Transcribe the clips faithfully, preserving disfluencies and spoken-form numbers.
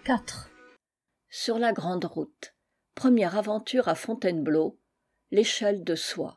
quatre. Sur la grande route. Première aventure à Fontainebleau. L'échelle de soie.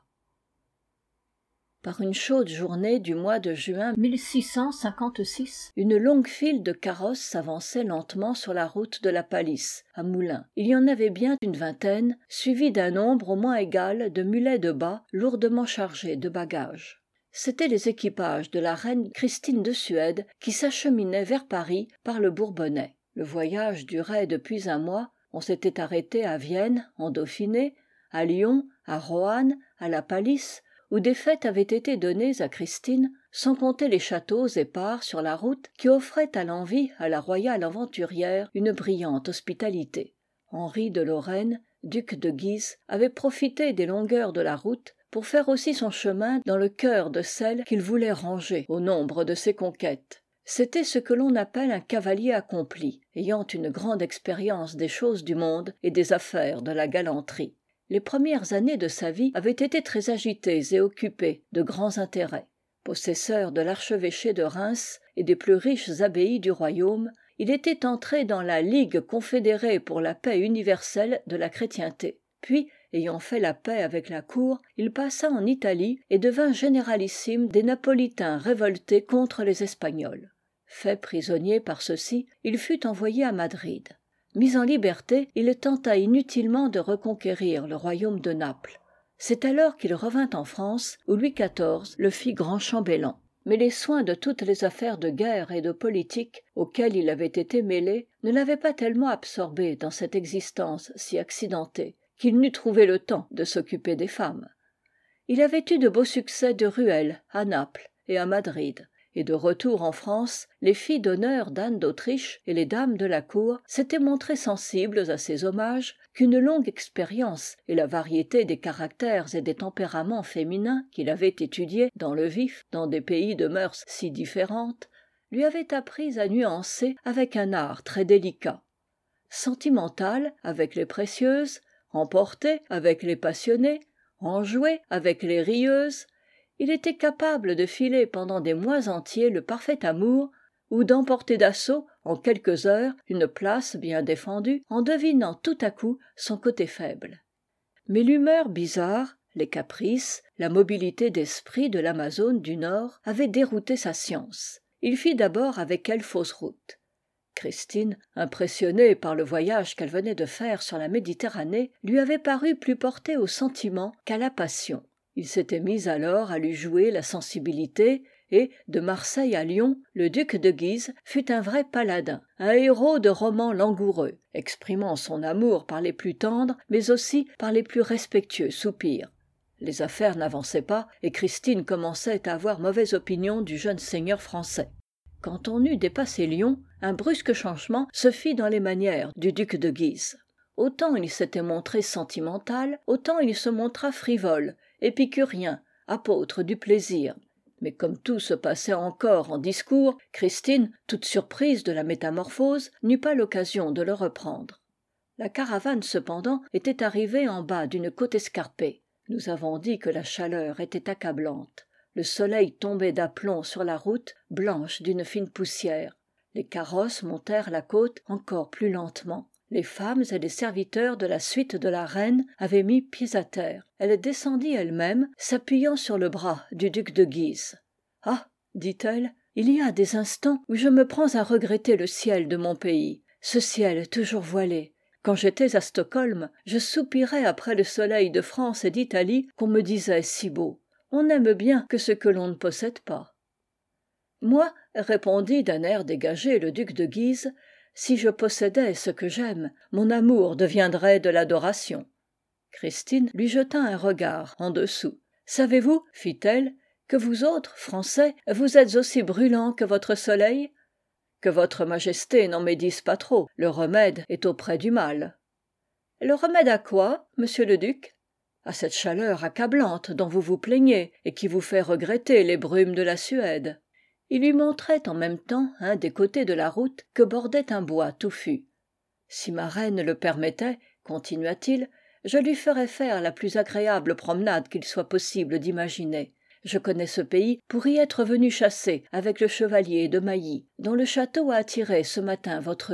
Par une chaude journée du mois de juin mille six cent cinquante-six, une longue file de carrosses s'avançait lentement sur la route de la Palisse, à Moulins. Il y en avait bien une vingtaine, suivie d'un nombre au moins égal de mulets de bas lourdement chargés de bagages. C'étaient les équipages de la reine Christine de Suède qui s'acheminaient vers Paris par le Bourbonnais. Le voyage durait depuis un mois. On s'était arrêté à Vienne, en Dauphiné, à Lyon, à Roanne, à la Palisse, où des fêtes avaient été données à Christine, sans compter les châteaux épars sur la route qui offraient à l'envi à la royale aventurière une brillante hospitalité. Henri de Lorraine, duc de Guise, avait profité des longueurs de la route pour faire aussi son chemin dans le cœur de celle qu'il voulait ranger au nombre de ses conquêtes. C'était ce que l'on appelle un cavalier accompli, ayant une grande expérience des choses du monde et des affaires de la galanterie. Les premières années de sa vie avaient été très agitées et occupées de grands intérêts. Possesseur de l'archevêché de Reims et des plus riches abbayes du royaume, il était entré dans la Ligue confédérée pour la paix universelle de la chrétienté. Puis, ayant fait la paix avec la cour, il passa en Italie et devint généralissime des Napolitains révoltés contre les Espagnols. Fait prisonnier par ceux-ci, il fut envoyé à Madrid. Mis en liberté, il tenta inutilement de reconquérir le royaume de Naples. C'est alors qu'il revint en France, où Louis quatorze le fit grand chambellan. Mais les soins de toutes les affaires de guerre et de politique auxquelles il avait été mêlé ne l'avaient pas tellement absorbé dans cette existence si accidentée qu'il n'eût trouvé le temps de s'occuper des femmes. Il avait eu de beaux succès de ruelles à Naples et à Madrid. Et de retour en France, les filles d'honneur d'Anne d'Autriche et les dames de la cour s'étaient montrées sensibles à ces hommages qu'une longue expérience et la variété des caractères et des tempéraments féminins qu'il avait étudiés dans le vif, dans des pays de mœurs si différentes, lui avaient appris à nuancer avec un art très délicat. Sentimental avec les précieuses, emporté avec les passionnées, enjoué avec les rieuses, il était capable de filer pendant des mois entiers le parfait amour ou d'emporter d'assaut en quelques heures une place bien défendue en devinant tout à coup son côté faible. Mais l'humeur bizarre, les caprices, la mobilité d'esprit de l'Amazone du Nord avaient dérouté sa science. Il fit d'abord avec elle fausse route. Christine, impressionnée par le voyage qu'elle venait de faire sur la Méditerranée, lui avait paru plus portée au sentiment qu'à la passion. Il s'était mis alors à lui jouer la sensibilité et, de Marseille à Lyon, le duc de Guise fut un vrai paladin, un héros de roman langoureux, exprimant son amour par les plus tendres mais aussi par les plus respectueux soupirs. Les affaires n'avançaient pas et Christine commençait à avoir mauvaise opinion du jeune seigneur français. Quand on eut dépassé Lyon, un brusque changement se fit dans les manières du duc de Guise. Autant il s'était montré sentimental, autant il se montra frivole, épicurien, apôtre du plaisir. Mais comme tout se passait encore en discours, Christine, toute surprise de la métamorphose, n'eut pas l'occasion de le reprendre. La caravane, cependant, était arrivée en bas d'une côte escarpée. Nous avons dit que la chaleur était accablante. Le soleil tombait d'aplomb sur la route, blanche d'une fine poussière. Les carrosses montèrent la côte encore plus lentement. Les femmes et les serviteurs de la suite de la reine avaient mis pied à terre. Elle descendit elle-même, s'appuyant sur le bras du duc de Guise. « Ah !» dit-elle, « il y a des instants où je me prends à regretter le ciel de mon pays, ce ciel toujours voilé. Quand j'étais à Stockholm, je soupirais après le soleil de France et d'Italie qu'on me disait si beau. On n'aime bien que ce que l'on ne possède pas. » Moi, répondit d'un air dégagé le duc de Guise, si je possédais ce que j'aime, mon amour deviendrait de l'adoration. Christine lui jeta un regard en dessous. Savez-vous, fit-elle, que vous autres, Français, vous êtes aussi brûlants que votre soleil ? Que votre majesté n'en médise pas trop, le remède est auprès du mal. Le remède à quoi, monsieur le duc ? À cette chaleur accablante dont vous vous plaignez et qui vous fait regretter les brumes de la Suède. Il lui montrait en même temps un des côtés de la route que bordait un bois touffu. Si ma reine le permettait, continua-t-il, je lui ferais faire la plus agréable promenade qu'il soit possible d'imaginer. Je connais ce pays pour y être venu chasser avec le chevalier de Mailly, dont le château a attiré ce matin votre vue.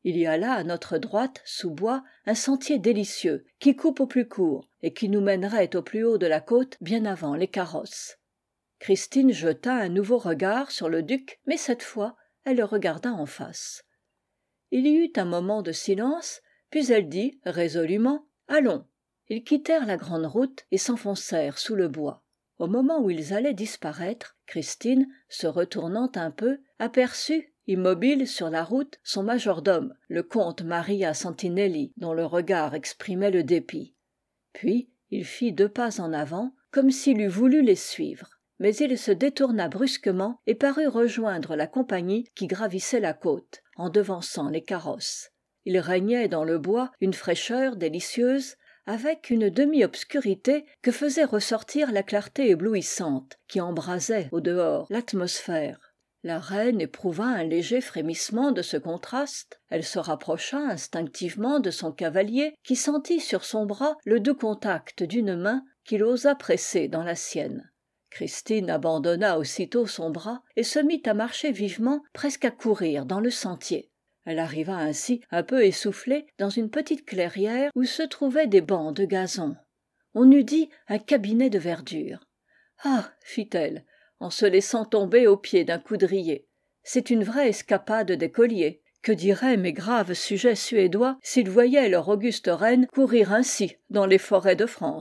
Il y a là à notre droite, sous bois, un sentier délicieux qui coupe au plus court et qui nous mènerait au plus haut de la côte bien avant les carrosses. Christine jeta un nouveau regard sur le duc, mais cette fois elle le regarda en face. Il y eut un moment de silence, puis elle dit résolument allons. Ils quittèrent la grande route et s'enfoncèrent sous le bois. Au moment où ils allaient disparaître, Christine, se retournant un peu, aperçut, immobile sur la route, son majordome, le comte Maria Santinelli, dont le regard exprimait le dépit. Puis il fit deux pas en avant, comme s'il eût voulu les suivre. Mais il se détourna brusquement et parut rejoindre la compagnie qui gravissait la côte, en devançant les carrosses. Il régnait dans le bois une fraîcheur délicieuse, avec une demi-obscurité que faisait ressortir la clarté éblouissante qui embrasait au dehors l'atmosphère. La reine éprouva un léger frémissement de ce contraste, elle se rapprocha instinctivement de son cavalier qui sentit sur son bras le doux contact d'une main qu'il osa presser dans la sienne. Christine abandonna aussitôt son bras et se mit à marcher vivement, presque à courir dans le sentier. Elle arriva ainsi un peu essoufflée dans une petite clairière où se trouvaient des bancs de gazon. On eût dit un cabinet de verdure. « Ah !» fit-elle, en se laissant tomber au pied d'un coudrier. « C'est une vraie escapade d'écoliers. Que diraient mes graves sujets suédois s'ils voyaient leur auguste reine courir ainsi dans les forêts de France ?»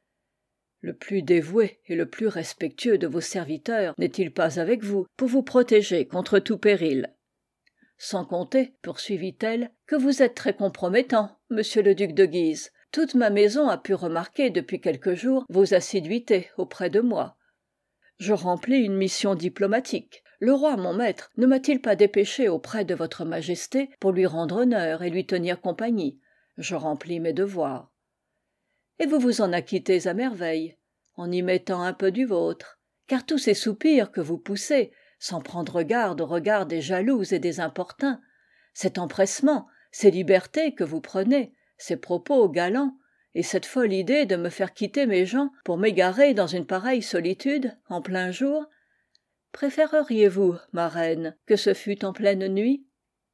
Le plus dévoué et le plus respectueux de vos serviteurs n'est-il pas avec vous pour vous protéger contre tout péril ? Sans compter, poursuivit-elle, que vous êtes très compromettant, monsieur le duc de Guise. Toute ma maison a pu remarquer depuis quelques jours vos assiduités auprès de moi. Je remplis une mission diplomatique. Le roi, mon maître, ne m'a-t-il pas dépêché auprès de votre majesté pour lui rendre honneur et lui tenir compagnie ? Je remplis mes devoirs. Et vous vous en acquittez à merveille, en y mettant un peu du vôtre, car tous ces soupirs que vous poussez, sans prendre garde au regard des jaloux et des importuns, cet empressement, ces libertés que vous prenez, ces propos galants, et cette folle idée de me faire quitter mes gens pour m'égarer dans une pareille solitude, en plein jour, préféreriez-vous, ma reine, que ce fût en pleine nuit ?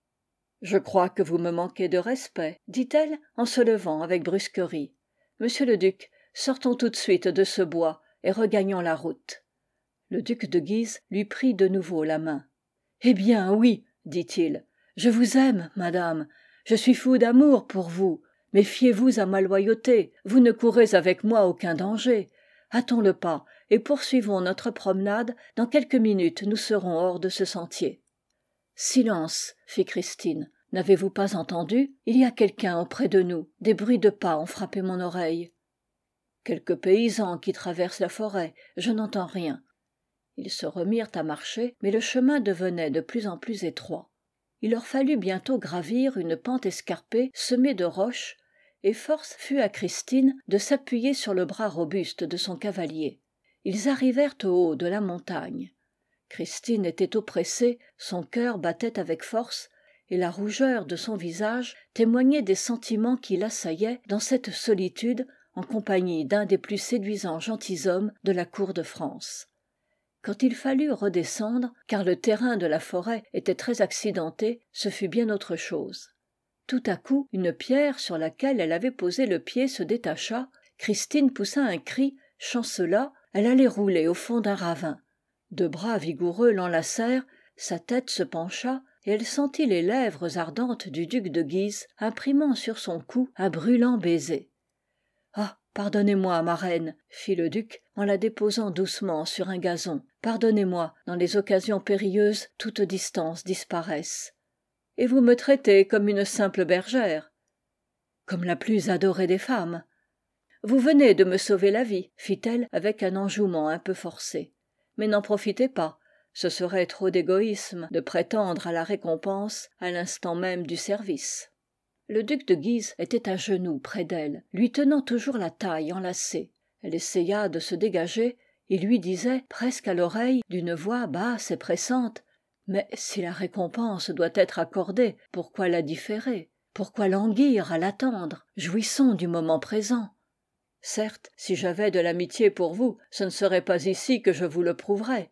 Je crois que vous me manquez de respect, dit-elle en se levant avec brusquerie. Monsieur le duc, sortons tout de suite de ce bois et regagnons la route. Le duc de Guise lui prit de nouveau la main. Eh bien, oui, dit-il, je vous aime, madame, je suis fou d'amour pour vous. Méfiez-vous à ma loyauté, vous ne courez avec moi aucun danger. Hâtons le pas et poursuivons notre promenade, dans quelques minutes nous serons hors de ce sentier. Silence, fit Christine. N'avez-vous pas entendu ? Il y a quelqu'un auprès de nous. Des bruits de pas ont frappé mon oreille. Quelques paysans qui traversent la forêt. Je n'entends rien. Ils se remirent à marcher, mais le chemin devenait de plus en plus étroit. Il leur fallut bientôt gravir une pente escarpée semée de roches, et force fut à Christine de s'appuyer sur le bras robuste de son cavalier. Ils arrivèrent au haut de la montagne. Christine était oppressée, son cœur battait avec force, et la rougeur de son visage témoignait des sentiments qui l'assaillaient dans cette solitude en compagnie d'un des plus séduisants gentilshommes de la cour de France. Quand il fallut redescendre, car le terrain de la forêt était très accidenté, ce fut bien autre chose. Tout à coup, une pierre sur laquelle elle avait posé le pied se détacha, Christine poussa un cri, chancela, elle allait rouler au fond d'un ravin. Deux bras vigoureux l'enlacèrent, sa tête se pencha, et elle sentit les lèvres ardentes du duc de Guise imprimant sur son cou un brûlant baiser. « Ah, pardonnez-moi, ma reine, » fit le duc en la déposant doucement sur un gazon. « Pardonnez-moi, dans les occasions périlleuses, toute distance disparaisse. »« Et vous me traitez comme une simple bergère. »« Comme la plus adorée des femmes. »« Vous venez de me sauver la vie, » fit-elle avec un enjouement un peu forcé. « Mais n'en profitez pas. Ce serait trop d'égoïsme de prétendre à la récompense à l'instant même du service. » Le duc de Guise était à genoux près d'elle, lui tenant toujours la taille enlacée. Elle essaya de se dégager, il lui disait, presque à l'oreille, d'une voix basse et pressante, « Mais si la récompense doit être accordée, pourquoi la différer ? Pourquoi languir à l'attendre ? Jouissons du moment présent. Certes, si j'avais de l'amitié pour vous, ce ne serait pas ici que je vous le prouverais.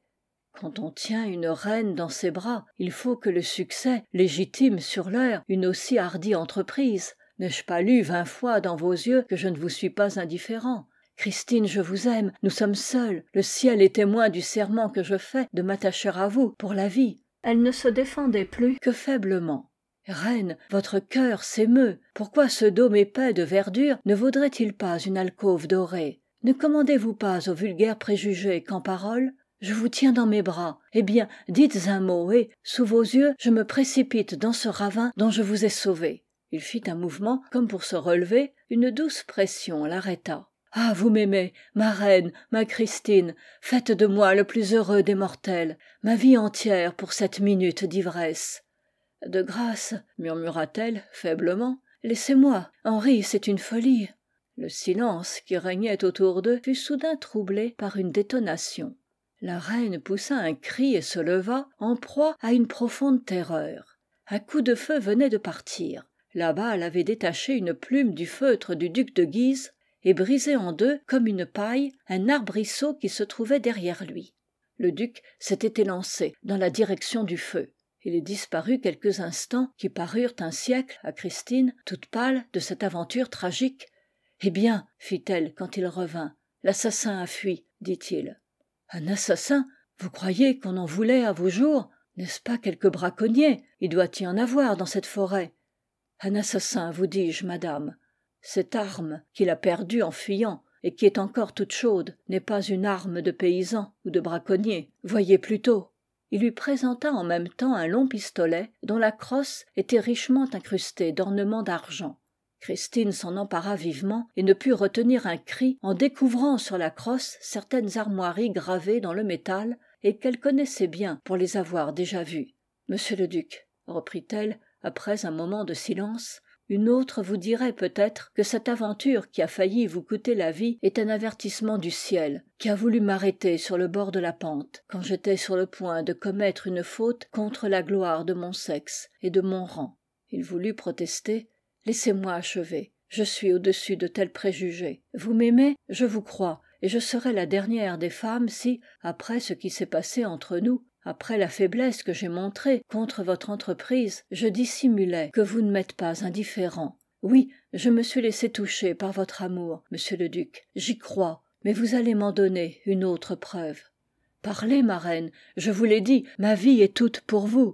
quand on tient une reine dans ses bras, il faut que le succès légitime sur l'heure une aussi hardie entreprise. N'ai-je pas lu vingt fois dans vos yeux que je ne vous suis pas indifférent? Christine, je vous aime, nous sommes seuls, le ciel est témoin du serment que je fais de m'attacher à vous pour la vie. Elle ne se défendait plus que faiblement. Reine, votre cœur s'émeut. Pourquoi ce dôme épais de verdure ne vaudrait-il pas une alcôve dorée? Ne commandez-vous pas aux vulgaires préjugés qu'en paroles? Je vous tiens dans mes bras. Eh bien, dites un mot et, sous vos yeux, je me précipite dans ce ravin dont je vous ai sauvé. Il fit un mouvement comme pour se relever, une douce pression l'arrêta. Ah, vous m'aimez, ma reine, ma Christine, faites de moi le plus heureux des mortels, ma vie entière pour cette minute d'ivresse. De grâce, murmura-t-elle faiblement, laissez-moi, Henri, c'est une folie. Le silence qui régnait autour d'eux fut soudain troublé par une détonation. La reine poussa un cri et se leva, en proie à une profonde terreur. Un coup de feu venait de partir. La balle avait détaché une plume du feutre du duc de Guise et brisé en deux, comme une paille, un arbrisseau qui se trouvait derrière lui. Le duc s'était élancé dans la direction du feu. Il disparut quelques instants qui parurent un siècle à Christine, toute pâle de cette aventure tragique. « Eh bien, fit-elle quand il revint, l'assassin a fui, dit-il. « Un assassin? Vous croyez qu'on en voulait à vos jours? N'est-ce pas quelque braconnier? Il doit y en avoir dans cette forêt. » Un assassin, vous dis-je, madame. Cette arme qu'il a perdue en fuyant, et qui est encore toute chaude, n'est pas une arme de paysan ou de braconnier. Voyez plutôt. Il lui présenta en même temps un long pistolet dont la crosse était richement incrustée d'ornements d'argent. Christine s'en empara vivement et ne put retenir un cri en découvrant sur la crosse certaines armoiries gravées dans le métal et qu'elle connaissait bien pour les avoir déjà vues. « Monsieur le duc, » reprit-elle après un moment de silence, une autre vous dirait peut-être que cette aventure qui a failli vous coûter la vie est un avertissement du ciel, qui a voulu m'arrêter sur le bord de la pente, quand j'étais sur le point de commettre une faute contre la gloire de mon sexe et de mon rang. Il voulut protester. « Laissez-moi achever. Je suis au-dessus de tels préjugés. Vous m'aimez, je vous crois, et je serais la dernière des femmes si, après ce qui s'est passé entre nous, après la faiblesse que j'ai montrée contre votre entreprise, je dissimulais que vous ne m'êtes pas indifférent. Oui, je me suis laissé toucher par votre amour, monsieur le duc, j'y crois, mais vous allez m'en donner une autre preuve. Parlez, ma reine, je vous l'ai dit, ma vie est toute pour vous.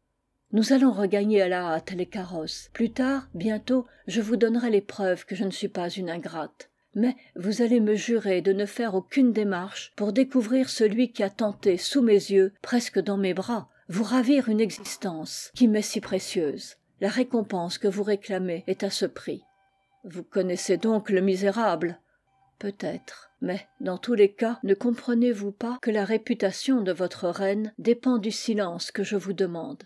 Nous allons regagner à la hâte les carrosses. Plus tard, bientôt, je vous donnerai les preuves que je ne suis pas une ingrate. Mais vous allez me jurer de ne faire aucune démarche pour découvrir celui qui a tenté, sous mes yeux, presque dans mes bras, vous ravir une existence qui m'est si précieuse. La récompense que vous réclamez est à ce prix. Vous connaissez donc le misérable? Peut-être. Mais, dans tous les cas, ne comprenez-vous pas que la réputation de votre reine dépend du silence que je vous demande?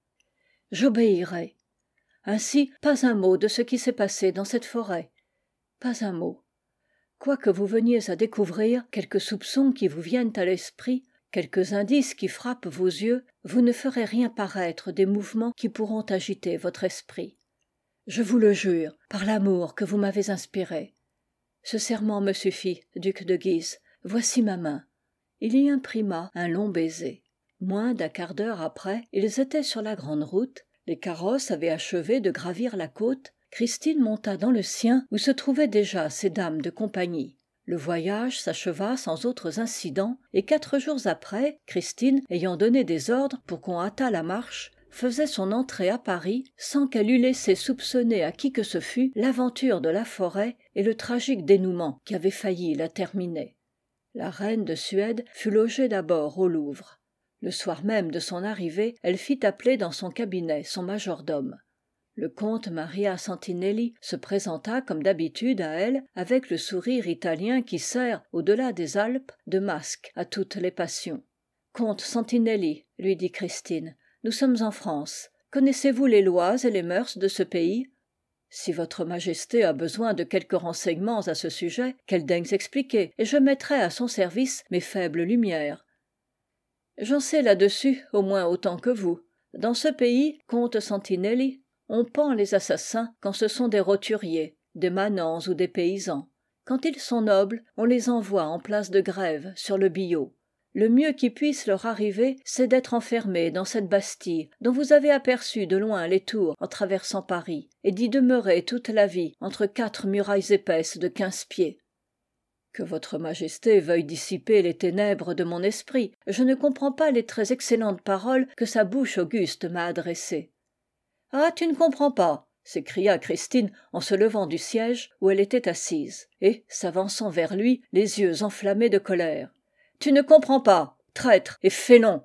J'obéirai. Ainsi, pas un mot de ce qui s'est passé dans cette forêt. Pas un mot. Quoique vous veniez à découvrir quelques soupçons qui vous viennent à l'esprit, quelques indices qui frappent vos yeux, vous ne ferez rien paraître des mouvements qui pourront agiter votre esprit. Je vous le jure, par l'amour que vous m'avez inspiré. Ce serment me suffit, duc de Guise. Voici ma main. Il y imprima un long baiser. Moins d'un quart d'heure après, ils étaient sur la grande route, les carrosses avaient achevé de gravir la côte, Christine monta dans le sien où se trouvaient déjà ses dames de compagnie. Le voyage s'acheva sans autres incidents, et quatre jours après, Christine, ayant donné des ordres pour qu'on hâtât la marche, faisait son entrée à Paris sans qu'elle eût laissé soupçonner à qui que ce fût l'aventure de la forêt et le tragique dénouement qui avait failli la terminer. La reine de Suède fut logée d'abord au Louvre. Le soir même de son arrivée, elle fit appeler dans son cabinet son majordome. Le comte Maria Santinelli se présenta comme d'habitude à elle avec le sourire italien qui sert, au-delà des Alpes, de masque à toutes les passions. « Comte Santinelli, lui dit Christine, nous sommes en France. Connaissez-vous les lois et les mœurs de ce pays ? Si votre majesté a besoin de quelques renseignements à ce sujet, qu'elle daigne s'expliquer, et je mettrai à son service mes faibles lumières. J'en sais là-dessus au moins autant que vous. Dans ce pays, comte Santinelli, on pend les assassins quand ce sont des roturiers, des manants ou des paysans. Quand ils sont nobles, on les envoie en place de grève sur le billot. le mieux qui puisse leur arriver, c'est d'être enfermés dans cette bastille dont vous avez aperçu de loin les tours en traversant Paris, et d'y demeurer toute la vie entre quatre murailles épaisses de quinze pieds. Que votre majesté veuille dissiper les ténèbres de mon esprit, je ne comprends pas les très excellentes paroles que sa bouche auguste m'a adressées. Ah, tu ne comprends pas, s'écria Christine en se levant du siège où elle était assise, et, s'avançant vers lui, les yeux enflammés de colère. Tu ne comprends pas, traître et félon.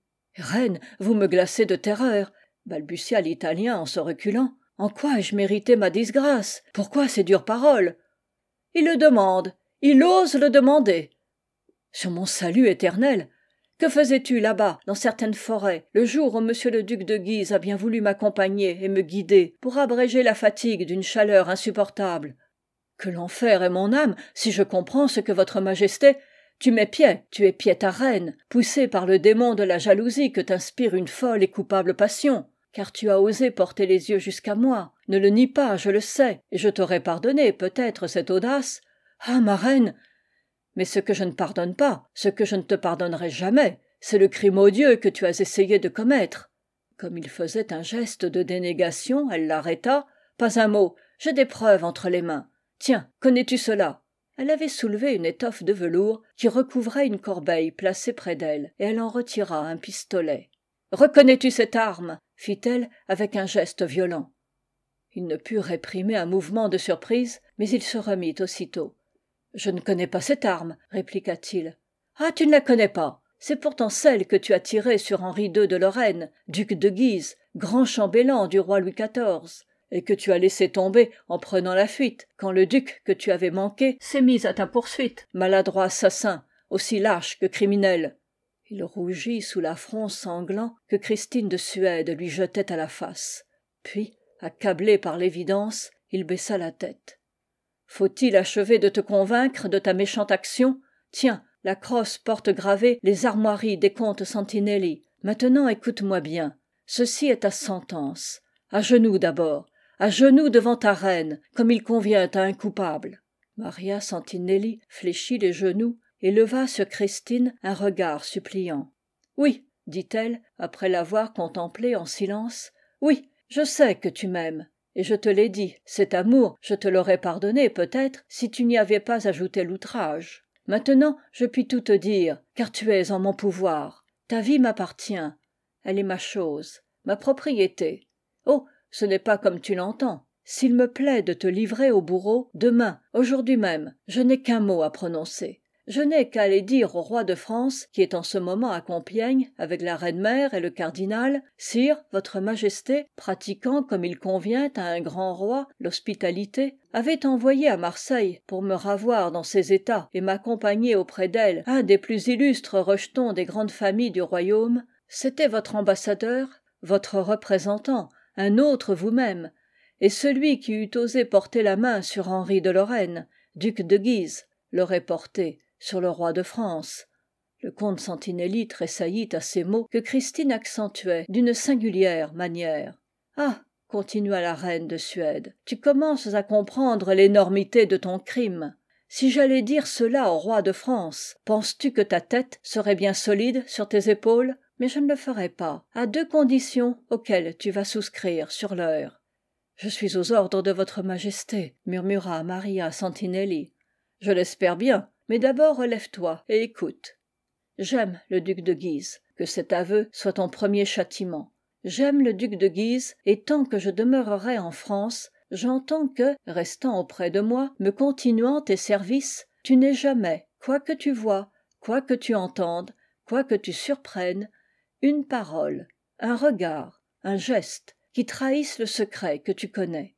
Reine, vous me glacez de terreur, balbutia l'Italien en se reculant. En quoi ai-je mérité ma disgrâce? Pourquoi ces dures paroles? Il le demande, il ose le demander. Sur mon salut éternel, que faisais-tu là-bas, dans certaines forêts, le jour où monsieur le duc de Guise a bien voulu m'accompagner et me guider pour abréger la fatigue d'une chaleur insupportable? Que l'enfer ait mon âme, si je comprends ce que votre majesté... Tu m'épiais, tu épiais ta reine, poussée par le démon de la jalousie que t'inspire une folle et coupable passion, car tu as osé porter les yeux jusqu'à moi. Ne le nie pas, je le sais, et je t'aurais pardonné, peut-être, cette audace. Ah, ma reine! Mais ce que je ne pardonne pas, ce que je ne te pardonnerai jamais, c'est le crime odieux que tu as essayé de commettre. Comme il faisait un geste de dénégation, elle l'arrêta. Pas un mot, j'ai des preuves entre les mains. Tiens, connais-tu cela? Elle avait soulevé une étoffe de velours qui recouvrait une corbeille placée près d'elle, et elle en retira un pistolet. Reconnais-tu cette arme? Fit-elle avec un geste violent. Il ne put réprimer un mouvement de surprise, mais il se remit aussitôt. Je ne connais pas cette arme, répliqua-t-il. Ah, tu ne la connais pas. C'est pourtant celle que tu as tirée sur Henri deux de Lorraine, duc de Guise, grand chambellan du roi Louis quatorze, et que tu as laissé tomber en prenant la fuite, quand le duc que tu avais manqué s'est mis à ta poursuite, maladroit assassin, aussi lâche que criminel. Il rougit sous l'affront sanglant que Christine de Suède lui jetait à la face. Puis, accablé par l'évidence, il baissa la tête. Faut-il achever de te convaincre de ta méchante action? Tiens, la crosse porte gravées les armoiries des comtes Santinelli. Maintenant écoute-moi bien. Ceci est ta sentence. À genoux d'abord, à genoux devant ta reine, comme il convient à un coupable. Maria Santinelli fléchit les genoux et leva sur Christine un regard suppliant. Oui, dit-elle, après l'avoir contemplé en silence, oui, je sais que tu m'aimes. Et je te l'ai dit, cet amour, je te l'aurais pardonné peut-être si tu n'y avais pas ajouté l'outrage. Maintenant, je puis tout te dire, car tu es en mon pouvoir. Ta vie m'appartient. Elle est ma chose, ma propriété. Oh, ce n'est pas comme tu l'entends. S'il me plaît de te livrer au bourreau, demain, aujourd'hui même, je n'ai qu'un mot à prononcer. Je n'ai qu'à aller dire au roi de France, qui est en ce moment à Compiègne, avec la reine-mère et le cardinal, « Sire, votre majesté, pratiquant comme il convient à un grand roi l'hospitalité, avait envoyé à Marseille pour me ravoir dans ses états et m'accompagner auprès d'elle un des plus illustres rejetons des grandes familles du royaume. C'était votre ambassadeur, votre représentant, un autre vous-même, et celui qui eût osé porter la main sur Henri de Lorraine, duc de Guise, l'aurait porté sur le roi de France. » Le comte Santinelli tressaillit à ces mots que Christine accentuait d'une singulière manière. « Ah !» continua la reine de Suède, « tu commences à comprendre l'énormité de ton crime. Si j'allais dire cela au roi de France, penses-tu que ta tête serait bien solide sur tes épaules? Mais je ne le ferai pas, à deux conditions auxquelles tu vas souscrire sur l'heure. »« Je suis aux ordres de votre majesté, » murmura Maria Santinelli. « Je l'espère bien. Mais d'abord relève-toi et écoute. J'aime le duc de Guise, que cet aveu soit ton premier châtiment. J'aime le duc de Guise, et tant que je demeurerai en France, j'entends que, restant auprès de moi, me continuant tes services, tu n'aies jamais, quoi que tu vois, quoi que tu entendes, quoi que tu surprennes, une parole, un regard, un geste, qui trahissent le secret que tu connais.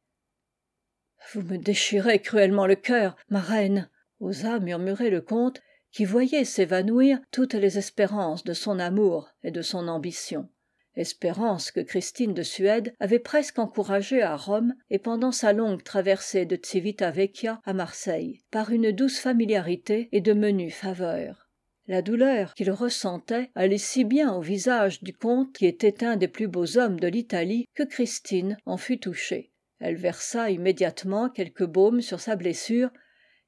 « Vous me déchirez cruellement le cœur, ma reine !» osa murmurer le comte, qui voyait s'évanouir toutes les espérances de son amour et de son ambition. Espérances que Christine de Suède avait presque encouragées à Rome et pendant sa longue traversée de Civita-Vecchia à Marseille, par une douce familiarité et de menues faveurs. La douleur qu'il ressentait allait si bien au visage du comte, qui était un des plus beaux hommes de l'Italie, que Christine en fut touchée. Elle versa immédiatement quelques baumes sur sa blessure,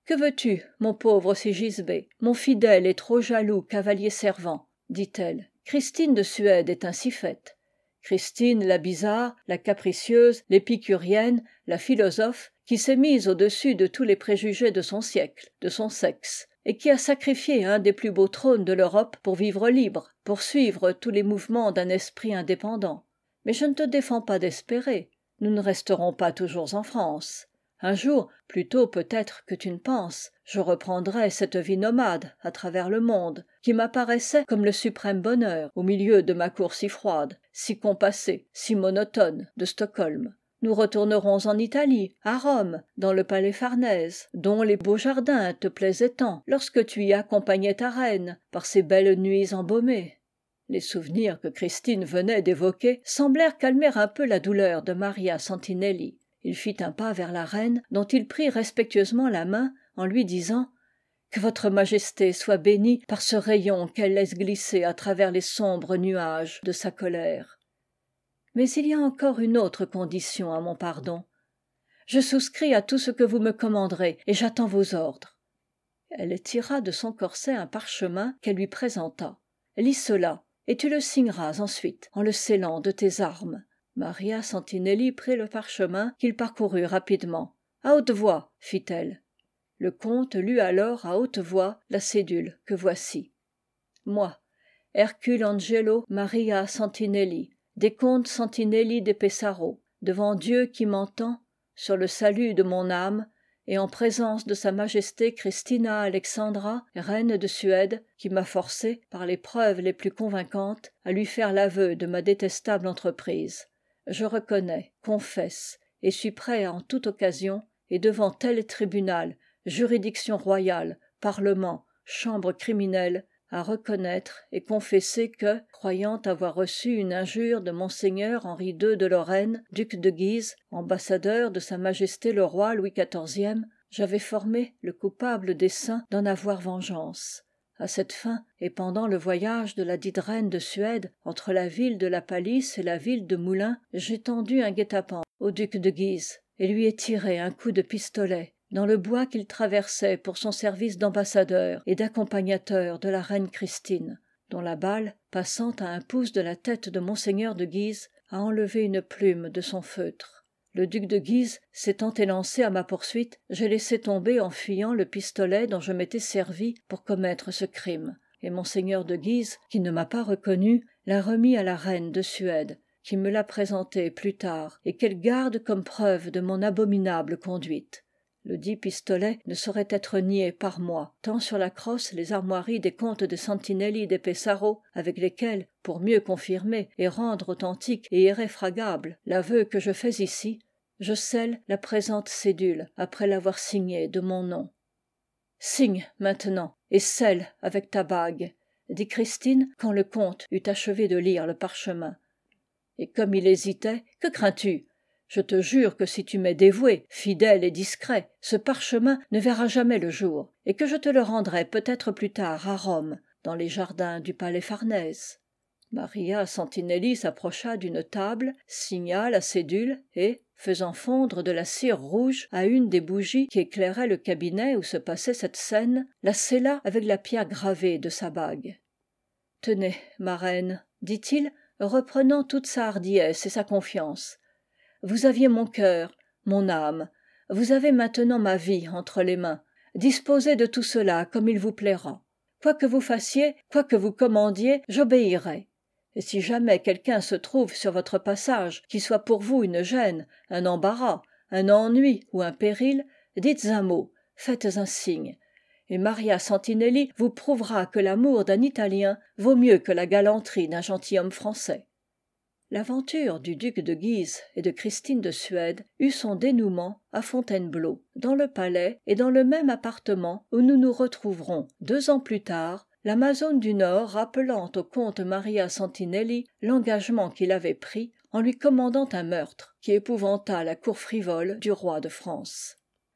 Que veux-tu, mon pauvre Sigisbée, mon fidèle et trop jaloux cavalier servant dit-elle. Christine de Suède est ainsi faite. Christine la bizarre, la capricieuse, l'épicurienne, la philosophe, qui s'est mise au-dessus de tous les préjugés de son siècle, de son sexe, et qui a sacrifié un des plus beaux trônes de l'Europe pour vivre libre, pour suivre tous les mouvements d'un esprit indépendant. Mais je ne te défends pas d'espérer. Nous ne resterons pas toujours en France. Un jour, plus tôt peut-être que tu ne penses, je reprendrai cette vie nomade à travers le monde, qui m'apparaissait comme le suprême bonheur au milieu de ma cour si froide, si compassée, si monotone de Stockholm. Nous retournerons en Italie, à Rome, dans le palais Farnèse, dont les beaux jardins te plaisaient tant lorsque tu y accompagnais ta reine par ces belles nuits embaumées. Les souvenirs que Christine venait d'évoquer semblèrent calmer un peu la douleur de Maria Santinelli. Il fit un pas vers la reine, dont il prit respectueusement la main, en lui disant « Que votre majesté soit bénie par ce rayon qu'elle laisse glisser à travers les sombres nuages de sa colère. Mais il y a encore une autre condition à mon pardon. Je souscris à tout ce que vous me commanderez, et j'attends vos ordres. » Elle tira de son corset un parchemin qu'elle lui présenta. « Lis cela, et tu le signeras ensuite, en le scellant de tes armes. » Maria Santinelli prit le parchemin qu'il parcourut rapidement. « À haute voix, fit-elle. » Le comte lut alors à haute voix la cédule que voici. « Moi, Hercule Angelo Maria Santinelli, des comtes Santinelli de Pesaro, devant Dieu qui m'entend, sur le salut de mon âme, et en présence de sa majesté Christina Alexandra, reine de Suède, qui m'a forcé, par les preuves les plus convaincantes, à lui faire l'aveu de ma détestable entreprise. Je reconnais, confesse, et suis prêt en toute occasion, et devant tel tribunal, juridiction royale, parlement, chambre criminelle, à reconnaître et confesser que, croyant avoir reçu une injure de monseigneur Henri deux de Lorraine, duc de Guise, ambassadeur de sa majesté le roi Louis quatorzième, j'avais formé le coupable dessein d'en avoir vengeance. À cette fin, et pendant le voyage de la dite reine de Suède, entre la ville de la Palisse et la ville de Moulins, j'ai tendu un guet-apens au duc de Guise, et lui ai tiré un coup de pistolet, dans le bois qu'il traversait pour son service d'ambassadeur et d'accompagnateur de la reine Christine, dont la balle, passant à un pouce de la tête de monseigneur de Guise, a enlevé une plume de son feutre. Le duc de Guise s'étant élancé à ma poursuite, j'ai laissé tomber en fuyant le pistolet dont je m'étais servi pour commettre ce crime, et monseigneur de Guise, qui ne m'a pas reconnu, l'a remis à la reine de Suède, qui me l'a présenté plus tard, et qu'elle garde comme preuve de mon abominable conduite. Le dit pistolet ne saurait être nié par moi, tant sur la crosse les armoiries des comtes de Santinelli de Pesaro, avec lesquels, pour mieux confirmer et rendre authentique et irréfragable l'aveu que je fais ici, je scelle la présente cédule après l'avoir signée de mon nom. « Signe maintenant, et scelle avec ta bague, » dit Christine quand le comte eut achevé de lire le parchemin. Et comme il hésitait, « Que crains-tu ? Je te jure que si tu m'es dévoué, fidèle et discret, ce parchemin ne verra jamais le jour, et que je te le rendrai peut-être plus tard à Rome, dans les jardins du palais Farnèse. » Maria Santinelli s'approcha d'une table, signa la cédule et, faisant fondre de la cire rouge à une des bougies qui éclairaient le cabinet où se passait cette scène, la scella avec la pierre gravée de sa bague. « Tenez, ma reine, dit-il, reprenant toute sa hardiesse et sa confiance. Vous aviez mon cœur, mon âme, vous avez maintenant ma vie entre les mains. Disposez de tout cela comme il vous plaira. Quoi que vous fassiez, quoi que vous commandiez, j'obéirai. Et si jamais quelqu'un se trouve sur votre passage qui soit pour vous une gêne, un embarras, un ennui ou un péril, dites un mot, faites un signe, et Maria Santinelli vous prouvera que l'amour d'un Italien vaut mieux que la galanterie d'un gentilhomme français. » L'aventure du duc de Guise et de Christine de Suède eut son dénouement à Fontainebleau, dans le palais et dans le même appartement où nous nous retrouverons, deux ans plus tard, l'Amazone du Nord rappelant au comte Maria Santinelli l'engagement qu'il avait pris en lui commandant un meurtre qui épouvanta la cour frivole du roi de France.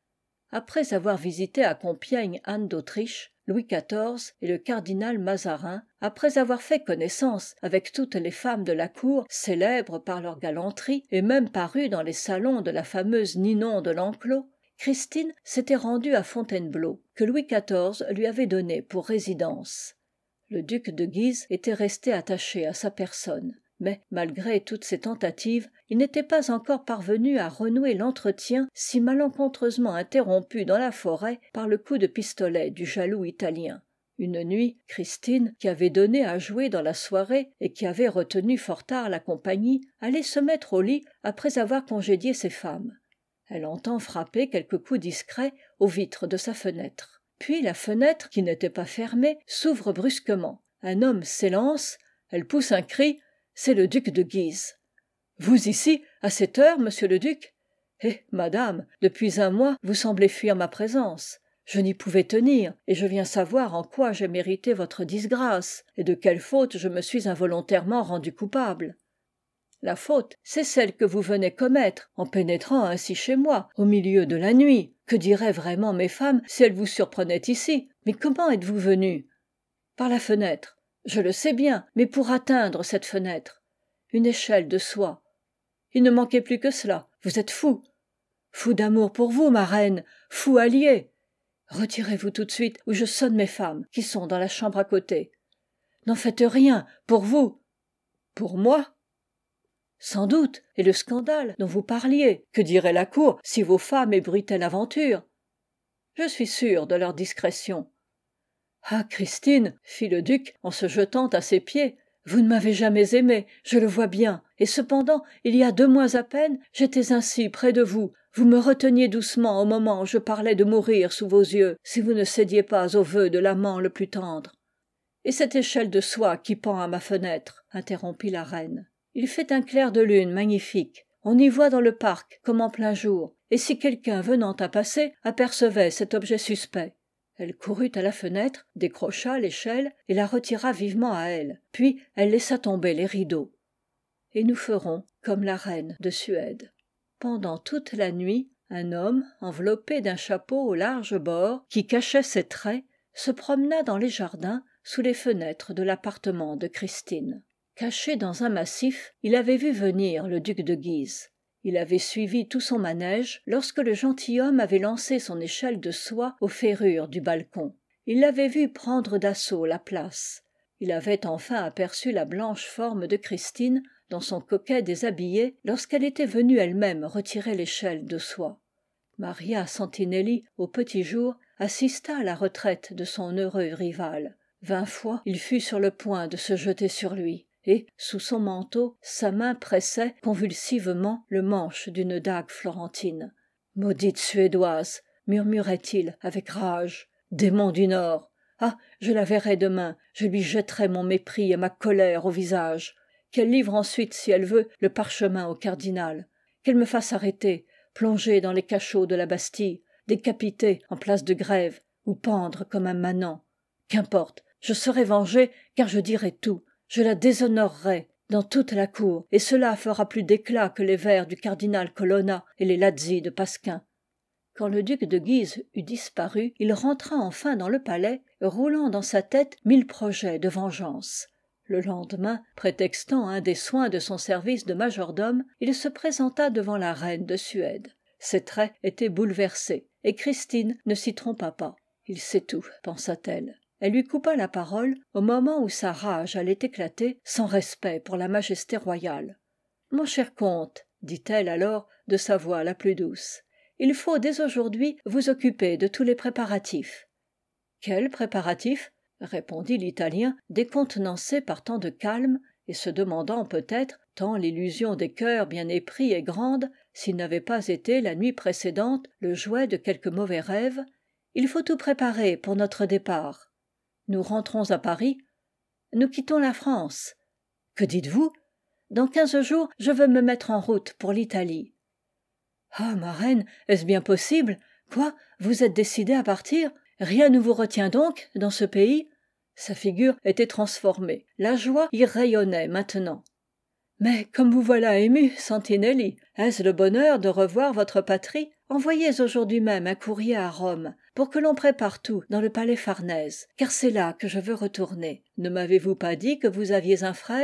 Après avoir visité à Compiègne Anne d'Autriche, Louis quatorze et le cardinal Mazarin, après avoir fait connaissance avec toutes les femmes de la cour, célèbres par leur galanterie et même parues dans les salons de la fameuse Ninon de l'Enclos, Christine s'était rendue à Fontainebleau, que Louis quatorze lui avait donnée pour résidence. Le duc de Guise était resté attaché à sa personne, mais malgré toutes ses tentatives, il n'était pas encore parvenu à renouer l'entretien si malencontreusement interrompu dans la forêt par le coup de pistolet du jaloux Italien. Une nuit, Christine, qui avait donné à jouer dans la soirée et qui avait retenu fort tard la compagnie, allait se mettre au lit après avoir congédié ses femmes. Elle entend frapper quelques coups discrets aux vitres de sa fenêtre. Puis la fenêtre, qui n'était pas fermée, s'ouvre brusquement. Un homme s'élance, elle pousse un cri, c'est le duc de Guise. « Vous ici, à cette heure, monsieur le duc ? Eh, madame, depuis un mois, vous semblez fuir ma présence. Je n'y pouvais tenir, et je viens savoir en quoi j'ai mérité votre disgrâce, et de quelle faute je me suis involontairement rendu coupable. La faute, c'est celle que vous venez commettre, en pénétrant ainsi chez moi, au milieu de la nuit. Que diraient vraiment mes femmes si elles vous surprenaient ici ? Mais comment êtes-vous venu ? Par la fenêtre. Je le sais bien, mais pour atteindre cette fenêtre. Une échelle de soie. Il ne manquait plus que cela. Vous êtes fou. Fou d'amour pour vous, ma reine. Fou allié. Retirez-vous tout de suite ou je sonne mes femmes, qui sont dans la chambre à côté. N'en faites rien, pour vous. Pour moi ? Sans doute, et le scandale dont vous parliez, que dirait la cour si vos femmes ébruitaient l'aventure ? Je suis sûr de leur discrétion. Ah, Christine, fit le duc en se jetant à ses pieds, vous ne m'avez jamais aimé, je le vois bien, et cependant, il y a deux mois à peine, j'étais ainsi près de vous, vous me reteniez doucement au moment où je parlais de mourir sous vos yeux, si vous ne cédiez pas aux vœux de l'amant le plus tendre. Et cette échelle de soie qui pend à ma fenêtre, interrompit la reine. Il fait un clair de lune magnifique, on y voit dans le parc comme en plein jour, et si quelqu'un venant à passer apercevait cet objet suspect. Elle courut à la fenêtre, décrocha l'échelle et la retira vivement à elle, puis elle laissa tomber les rideaux. Et nous ferons comme la reine de Suède. Pendant toute la nuit, un homme, enveloppé d'un chapeau aux larges bords, qui cachait ses traits, se promena dans les jardins, sous les fenêtres de l'appartement de Christine. Caché dans un massif, il avait vu venir le duc de Guise. Il avait suivi tout son manège lorsque le gentilhomme avait lancé son échelle de soie aux ferrures du balcon. Il l'avait vu prendre d'assaut la place. Il avait enfin aperçu la blanche forme de Christine dans son coquet déshabillé lorsqu'elle était venue elle-même retirer l'échelle de soie. Maria Santinelli, au petit jour, assista à la retraite de son heureux rival. Vingt fois il fut sur le point de se jeter sur lui. Et, sous son manteau, sa main pressait convulsivement le manche d'une dague florentine. « Maudite Suédoise !» murmurait-il avec rage. « Démon du Nord ! Ah, je la verrai demain, je lui jetterai mon mépris et ma colère au visage. Qu'elle livre ensuite, si elle veut, le parchemin au cardinal. Qu'elle me fasse arrêter, plonger dans les cachots de la Bastille, décapiter en place de Grève, ou pendre comme un manant. Qu'importe, je serai vengé, car je dirai tout. Je la déshonorerai dans toute la cour, et cela fera plus d'éclat que les vers du cardinal Colonna et les lazzi de Pasquin. » Quand le duc de Guise eut disparu, il rentra enfin dans le palais, roulant dans sa tête mille projets de vengeance. Le lendemain, prétextant un des soins de son service de majordome, il se présenta devant la reine de Suède. Ses traits étaient bouleversés, et Christine ne s'y trompa pas. « Il sait tout, » pensa-t-elle. Elle lui coupa la parole au moment où sa rage allait éclater, sans respect pour la majesté royale. « Mon cher comte, dit-elle alors de sa voix la plus douce, il faut dès aujourd'hui vous occuper de tous les préparatifs. »« Quels préparatifs ?» répondit l'Italien, décontenancé par tant de calme, et se demandant peut-être, tant l'illusion des cœurs bien épris est grande, s'il n'avait pas été la nuit précédente le jouet de quelque mauvais rêve. « Il faut tout préparer pour notre départ. » Nous rentrons à Paris. Nous quittons la France. Que dites-vous ? Dans quinze jours, je veux me mettre en route pour l'Italie. Ah, ma reine, est-ce bien possible ? Quoi ? Vous êtes décidée à partir ? Rien ne vous retient donc dans ce pays ? Sa figure était transformée. La joie y rayonnait maintenant. Mais comme vous voilà ému, Santinelli, est-ce le bonheur de revoir votre patrie ? Envoyez aujourd'hui même un courrier à Rome, pour que l'on prépare tout dans le palais Farnèse, car c'est là que je veux retourner. Ne m'avez-vous pas dit que vous aviez un frère ?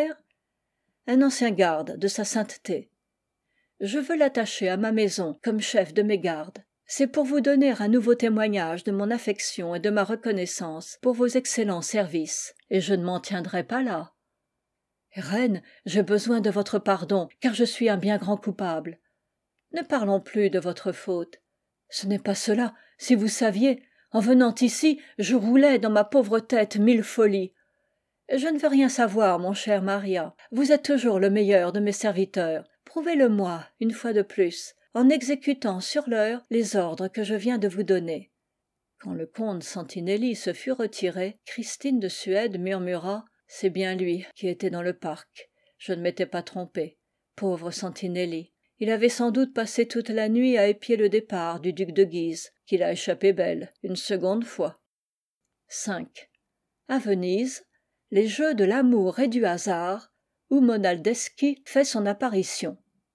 Un ancien garde de sa sainteté. Je veux l'attacher à ma maison comme chef de mes gardes. c'est pour vous donner un nouveau témoignage de mon affection et de ma reconnaissance pour vos excellents services, et je ne m'en tiendrai pas là. Reine, j'ai besoin de votre pardon, car je suis un bien grand coupable. Ne parlons plus de votre faute. Ce n'est pas cela, si vous saviez, en venant ici, je roulais dans ma pauvre tête mille folies. Je ne veux rien savoir, mon cher Maria, vous êtes toujours le meilleur de mes serviteurs. Prouvez-le-moi, une fois de plus, en exécutant sur l'heure les ordres que je viens de vous donner. Quand le comte Santinelli se fut retiré, Christine de Suède murmura « C'est bien lui qui était dans le parc. Je ne m'étais pas trompée. Pauvre Santinelli. Il avait sans doute passé toute la nuit à épier le départ du duc de Guise, qu'il a échappé belle, une seconde fois. » cinq. À Venise, les jeux de l'amour et du hasard, où Monaldeschi fait son apparition.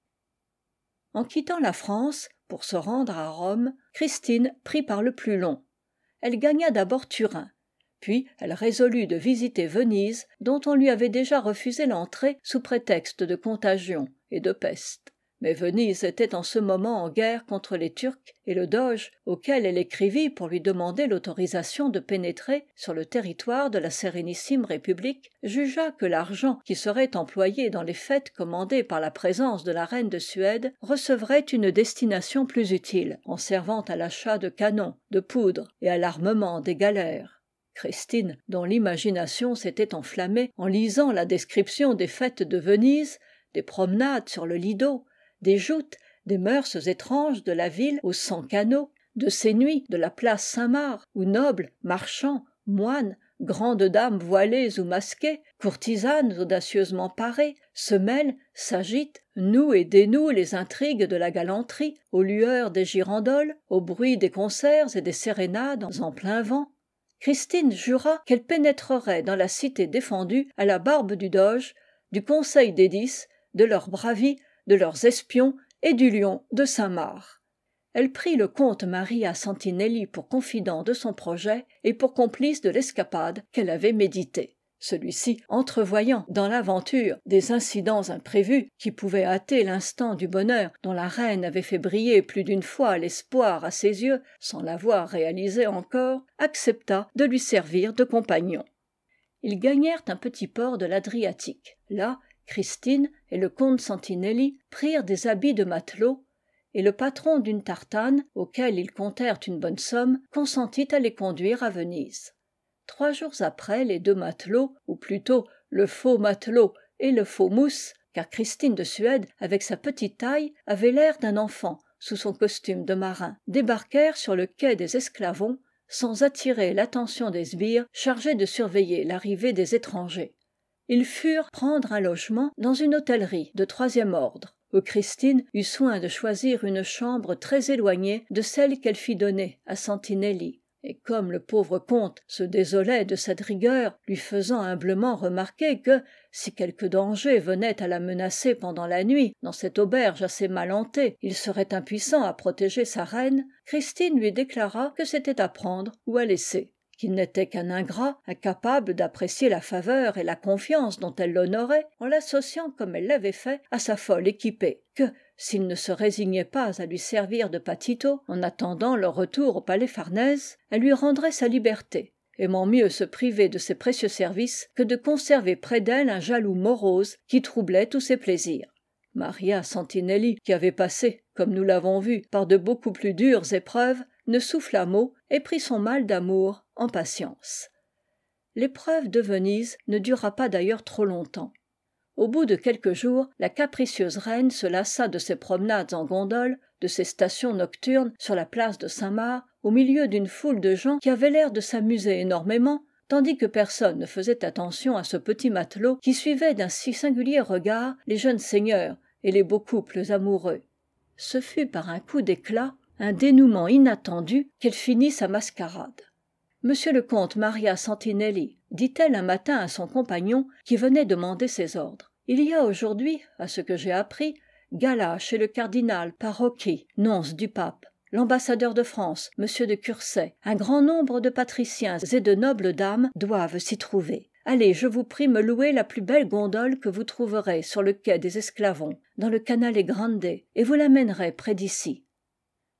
En quittant la France, pour se rendre à Rome, Christine prit par le plus long. Elle gagna d'abord Turin, puis elle résolut de visiter Venise, dont on lui avait déjà refusé l'entrée sous prétexte de contagion et de peste. Mais Venise était en ce moment en guerre contre les Turcs, et le doge, auquel elle écrivit pour lui demander l'autorisation de pénétrer sur le territoire de la sérénissime République, jugea que l'argent qui serait employé dans les fêtes commandées par la présence de la reine de Suède recevrait une destination plus utile, en servant à l'achat de canons, de poudre et à l'armement des galères. Christine, dont l'imagination s'était enflammée en lisant la description des fêtes de Venise, des promenades sur le Lido, des joutes, des mœurs étranges de la ville aux cent canaux, de ces nuits de la place Saint-Marc, où nobles, marchands, moines, grandes dames voilées ou masquées, courtisanes audacieusement parées, se mêlent, s'agitent, nouent et dénouent les intrigues de la galanterie, aux lueurs des girandoles, au bruit des concerts et des sérénades en plein vent. Christine jura qu'elle pénétrerait dans la cité défendue à la barbe du doge, du conseil des dix, de leurs bravi, de leurs espions et du lion de Saint-Marc. Elle prit le comte Maria Santinelli pour confident de son projet et pour complice de l'escapade qu'elle avait méditée. Celui-ci, entrevoyant dans l'aventure des incidents imprévus qui pouvaient hâter l'instant du bonheur dont la reine avait fait briller plus d'une fois l'espoir à ses yeux sans l'avoir réalisé encore, accepta de lui servir de compagnon. Ils gagnèrent un petit port de l'Adriatique. Là, Christine et le comte Santinelli prirent des habits de matelots, et le patron d'une tartane, auquel ils comptèrent une bonne somme, consentit à les conduire à Venise. Trois jours après, les deux matelots, ou plutôt le faux matelot et le faux mousse, car Christine de Suède, avec sa petite taille, avait l'air d'un enfant sous son costume de marin, débarquèrent sur le quai des Esclavons, sans attirer l'attention des sbires chargés de surveiller l'arrivée des étrangers. Ils furent prendre un logement dans une hôtellerie de troisième ordre, où Christine eut soin de choisir une chambre très éloignée de celle qu'elle fit donner à Santinelli. Et comme le pauvre comte se désolait de cette rigueur, lui faisant humblement remarquer que, si quelque danger venait à la menacer pendant la nuit, dans cette auberge assez mal hantée, il serait impuissant à protéger sa reine, Christine lui déclara que c'était à prendre ou à laisser, qu'il n'était qu'un ingrat, incapable d'apprécier la faveur et la confiance dont elle l'honorait, en l'associant comme elle l'avait fait à sa folle équipée, que, s'il ne se résignait pas à lui servir de patito, en attendant leur retour au palais Farnèse, elle lui rendrait sa liberté, aimant mieux se priver de ses précieux services que de conserver près d'elle un jaloux morose qui troublait tous ses plaisirs. Maria Santinelli, qui avait passé, comme nous l'avons vu, par de beaucoup plus dures épreuves, ne souffla mot et prit son mal d'amour en patience. L'épreuve de Venise ne dura pas d'ailleurs trop longtemps. Au bout de quelques jours, la capricieuse reine se lassa de ses promenades en gondole, de ses stations nocturnes sur la place de Saint-Marc, au milieu d'une foule de gens qui avaient l'air de s'amuser énormément, tandis que personne ne faisait attention à ce petit matelot qui suivait d'un si singulier regard les jeunes seigneurs et les beaux couples amoureux. Ce fut par un coup d'éclat, un dénouement inattendu, qu'elle finit sa mascarade. Monsieur le comte Maria Santinelli, dit-elle un matin à son compagnon qui venait demander ses ordres, il y a aujourd'hui, à ce que j'ai appris, gala chez le cardinal Parocchi, nonce du pape, l'ambassadeur de France, monsieur de Cursay, un grand nombre de patriciens et de nobles dames doivent s'y trouver. Allez, je vous prie me louer la plus belle gondole que vous trouverez sur le quai des Esclavons, dans le canale Grande, et vous l'amènerez près d'ici.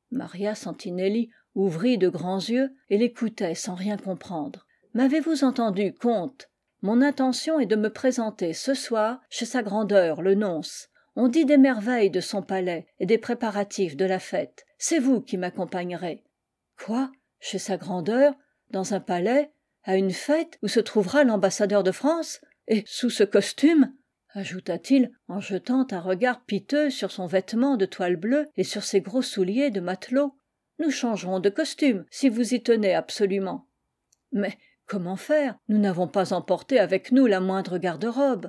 Maria Santinelli ouvrit de grands yeux et l'écoutait sans rien comprendre. M'avez-vous entendu, comte? Mon intention est de me présenter ce soir chez sa grandeur le nonce. On dit des merveilles de son palais et des préparatifs de la fête. C'est vous qui m'accompagnerez. Quoi? Chez sa grandeur? Dans un palais? À une fête où se trouvera l'ambassadeur de France? Et sous ce costume? Ajouta-t-il en jetant un regard piteux sur son vêtement de toile bleue et sur ses gros souliers de matelot. Nous changerons de costume, si vous y tenez absolument. Mais comment faire? Nous n'avons pas emporté avec nous la moindre garde-robe.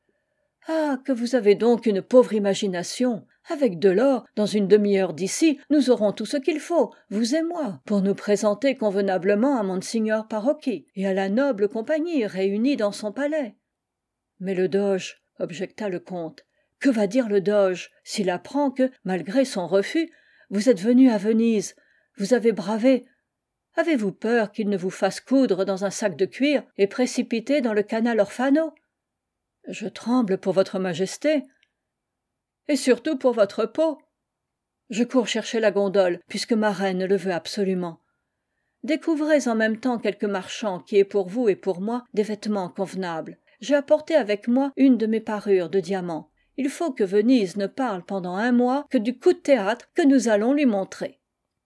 Ah, que vous avez donc une pauvre imagination. Avec de l'or, dans une demi-heure d'ici, nous aurons tout ce qu'il faut, vous et moi, pour nous présenter convenablement à Monsignor Parocchi et à la noble compagnie réunie dans son palais. Mais le doge, objecta le comte, que va dire le doge s'il apprend que, malgré son refus, vous êtes venu à Venise, vous avez bravé. Avez-vous peur qu'il ne vous fasse coudre dans un sac de cuir et précipiter dans le canal Orfano? Je tremble pour votre majesté. Et surtout pour votre peau. Je cours chercher la gondole, puisque ma reine le veut absolument. Découvrez en même temps quelque marchand qui ait pour vous et pour moi des vêtements convenables. J'ai apporté avec moi une de mes parures de diamants. Il faut que Venise ne parle pendant un mois que du coup de théâtre que nous allons lui montrer.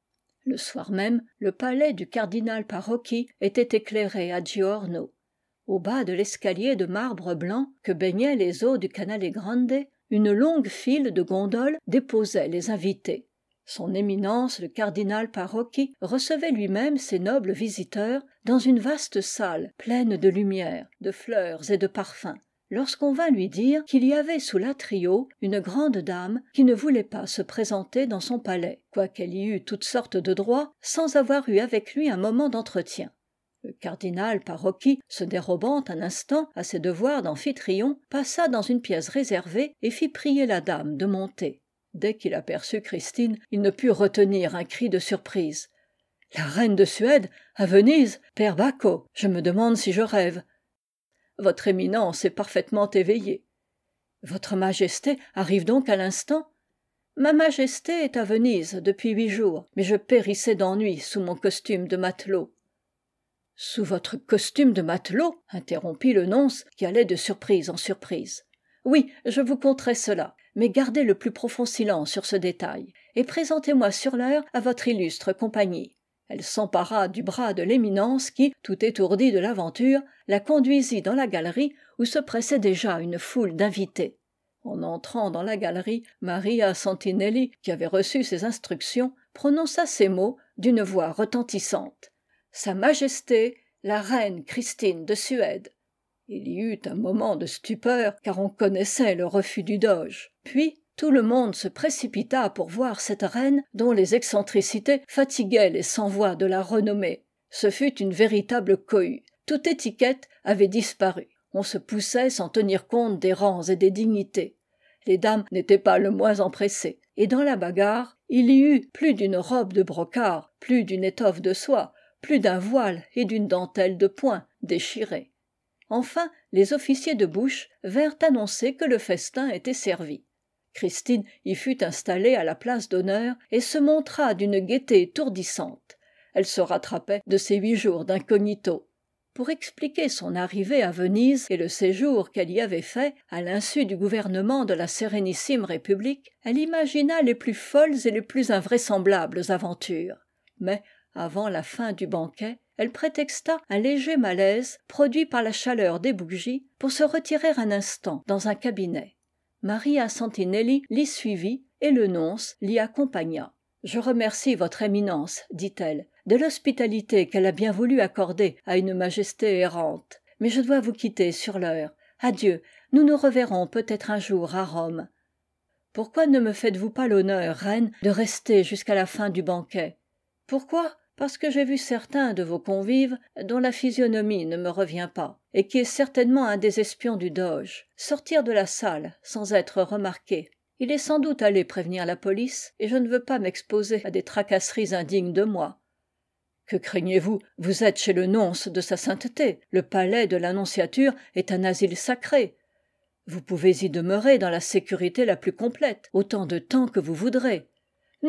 Le soir même, le palais du cardinal Parocchi était éclairé à Giorno. Au bas de l'escalier de marbre blanc que baignaient les eaux du Canale Grande, une longue file de gondoles déposait les invités. Son éminence le cardinal Parocchi recevait lui-même ses nobles visiteurs dans une vaste salle pleine de lumière, de fleurs et de parfums, lorsqu'on vint lui dire qu'il y avait sous l'atrio une grande dame qui ne voulait pas se présenter dans son palais, quoiqu'elle y eût toutes sortes de droits, sans avoir eu avec lui un moment d'entretien. Le cardinal Parocchi, se dérobant un instant à ses devoirs d'amphitryon, passa dans une pièce réservée et fit prier la dame de monter. Dès qu'il aperçut Christine, il ne put retenir un cri de surprise. « La reine de Suède, à Venise, Père Bacco, je me demande si je rêve. » Votre éminence est parfaitement éveillée. Votre majesté arrive donc à l'instant? Ma majesté est à Venise depuis huit jours, mais je périssais d'ennui sous mon costume de matelot. Sous votre costume de matelot? Interrompit le nonce, qui allait de surprise en surprise. Oui, je vous conterai cela, mais gardez le plus profond silence sur ce détail, et présentez-moi sur l'heure à votre illustre compagnie. Elle s'empara du bras de l'éminence qui, tout étourdie de l'aventure, la conduisit dans la galerie où se pressait déjà une foule d'invités. En entrant dans la galerie, Maria Santinelli, qui avait reçu ses instructions, prononça ces mots d'une voix retentissante. « Sa Majesté, la reine Christine de Suède !» Il y eut un moment de stupeur, car on connaissait le refus du doge. Puis tout le monde se précipita pour voir cette reine dont les excentricités fatiguaient les sans-voix de la renommée. Ce fut une véritable cohue. Toute étiquette avait disparu. On se poussait sans tenir compte des rangs et des dignités. Les dames n'étaient pas le moins empressées, et dans la bagarre, il y eut plus d'une robe de brocart, plus d'une étoffe de soie, plus d'un voile et d'une dentelle de point déchirée. Enfin, les officiers de bouche vinrent annoncer que le festin était servi. Christine y fut installée à la place d'honneur et se montra d'une gaieté étourdissante. Elle se rattrapait de ses huit jours d'incognito. Pour expliquer son arrivée à Venise et le séjour qu'elle y avait fait, à l'insu du gouvernement de la sérénissime République, elle imagina les plus folles et les plus invraisemblables aventures. Mais, avant la fin du banquet, elle prétexta un léger malaise produit par la chaleur des bougies pour se retirer un instant dans un cabinet. Maria Santinelli l'y suivit et le nonce l'y accompagna. « Je remercie votre éminence, dit-elle, de l'hospitalité qu'elle a bien voulu accorder à une majesté errante. Mais je dois vous quitter sur l'heure. Adieu, nous nous reverrons peut-être un jour à Rome. Pourquoi ne me faites-vous pas l'honneur, reine, de rester jusqu'à la fin du banquet? Pourquoi? Parce que j'ai vu certains de vos convives dont la physionomie ne me revient pas, et qui est certainement un des espions du doge, sortir de la salle sans être remarqué. Il est sans doute allé prévenir la police, et je ne veux pas m'exposer à des tracasseries indignes de moi. Que craignez-vous? Vous êtes chez le nonce de sa sainteté. Le palais de l'Annonciature est un asile sacré. Vous pouvez y demeurer dans la sécurité la plus complète, autant de temps que vous voudrez. Non,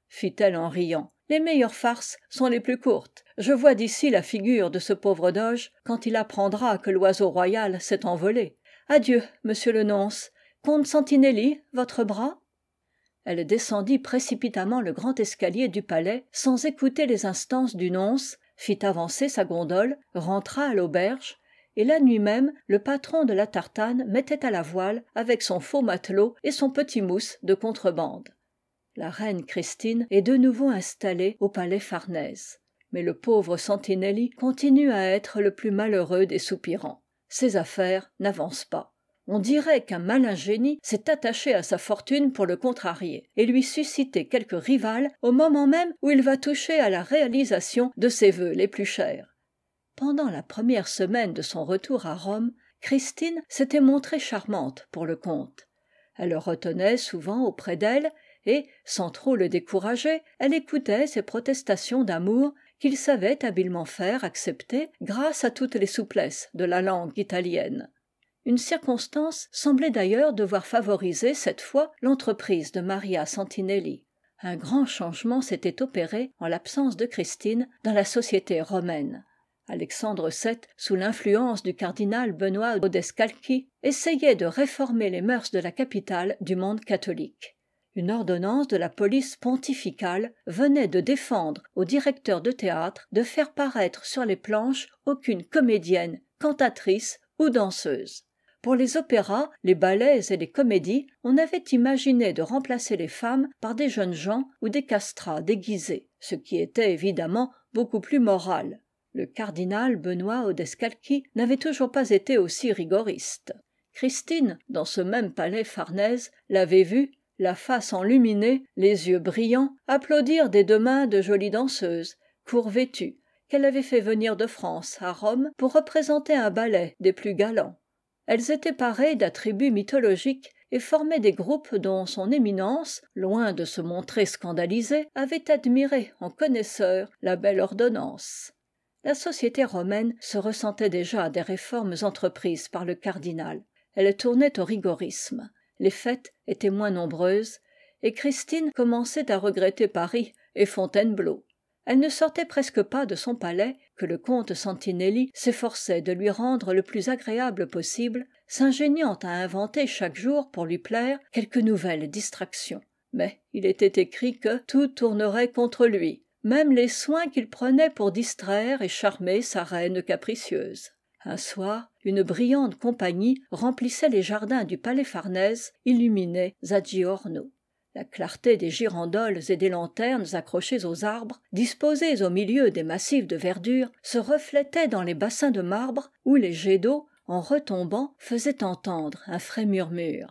fit-elle en riant. Les meilleures farces sont les plus courtes. Je vois d'ici la figure de ce pauvre doge quand il apprendra que l'oiseau royal s'est envolé. Adieu, monsieur le nonce. Comte Sentinelli, votre bras? Elle descendit précipitamment le grand escalier du palais sans écouter les instances du nonce, fit avancer sa gondole, rentra à l'auberge, et la nuit même le patron de la tartane mettait à la voile avec son faux matelot et son petit mousse de contrebande. La reine Christine est de nouveau installée au palais Farnèse. Mais le pauvre Sentinelli continue à être le plus malheureux des soupirants. Ses affaires n'avancent pas. On dirait qu'un malin génie s'est attaché à sa fortune pour le contrarier et lui susciter quelque rival au moment même où il va toucher à la réalisation de ses vœux les plus chers. Pendant la première semaine de son retour à Rome, Christine s'était montrée charmante pour le comte. Elle le retenait souvent auprès d'elle et, sans trop le décourager, elle écoutait ses protestations d'amour qu'il savait habilement faire accepter grâce à toutes les souplesses de la langue italienne. Une circonstance semblait d'ailleurs devoir favoriser cette fois l'entreprise de Maria Sentinelli. Un grand changement s'était opéré en l'absence de Christine dans la société romaine. Alexandre sept, sous l'influence du cardinal Benoît Odescalchi, essayait de réformer les mœurs de la capitale du monde catholique. Une ordonnance de la police pontificale venait de défendre au directeur de théâtre de faire paraître sur les planches aucune comédienne, cantatrice ou danseuse. Pour les opéras, les ballets et les comédies, on avait imaginé de remplacer les femmes par des jeunes gens ou des castrats déguisés, ce qui était évidemment beaucoup plus moral. Le cardinal Benoît Odescalchi n'avait toujours pas été aussi rigoriste. Christine, dans ce même palais Farnèse, l'avait vu, la face enluminée, les yeux brillants, applaudir des deux mains de jolies danseuses, court vêtues, qu'elle avait fait venir de France à Rome pour représenter un ballet des plus galants. Elles étaient parées d'attributs mythologiques et formaient des groupes dont son éminence, loin de se montrer scandalisée, avait admiré en connaisseur la belle ordonnance. La société romaine se ressentait déjà des réformes entreprises par le cardinal. Elle tournait au rigorisme. Les fêtes étaient moins nombreuses, et Christine commençait à regretter Paris et Fontainebleau. Elle ne sortait presque pas de son palais, que le comte Sentinelli s'efforçait de lui rendre le plus agréable possible, s'ingéniant à inventer chaque jour, pour lui plaire, quelque nouvelle distraction. Mais il était écrit que tout tournerait contre lui, même les soins qu'il prenait pour distraire et charmer sa reine capricieuse. Un soir, une brillante compagnie remplissait les jardins du palais Farnèse, illuminés à giorno. La clarté des girandoles et des lanternes accrochées aux arbres, disposées au milieu des massifs de verdure, se reflétait dans les bassins de marbre où les jets d'eau, en retombant, faisaient entendre un frais murmure.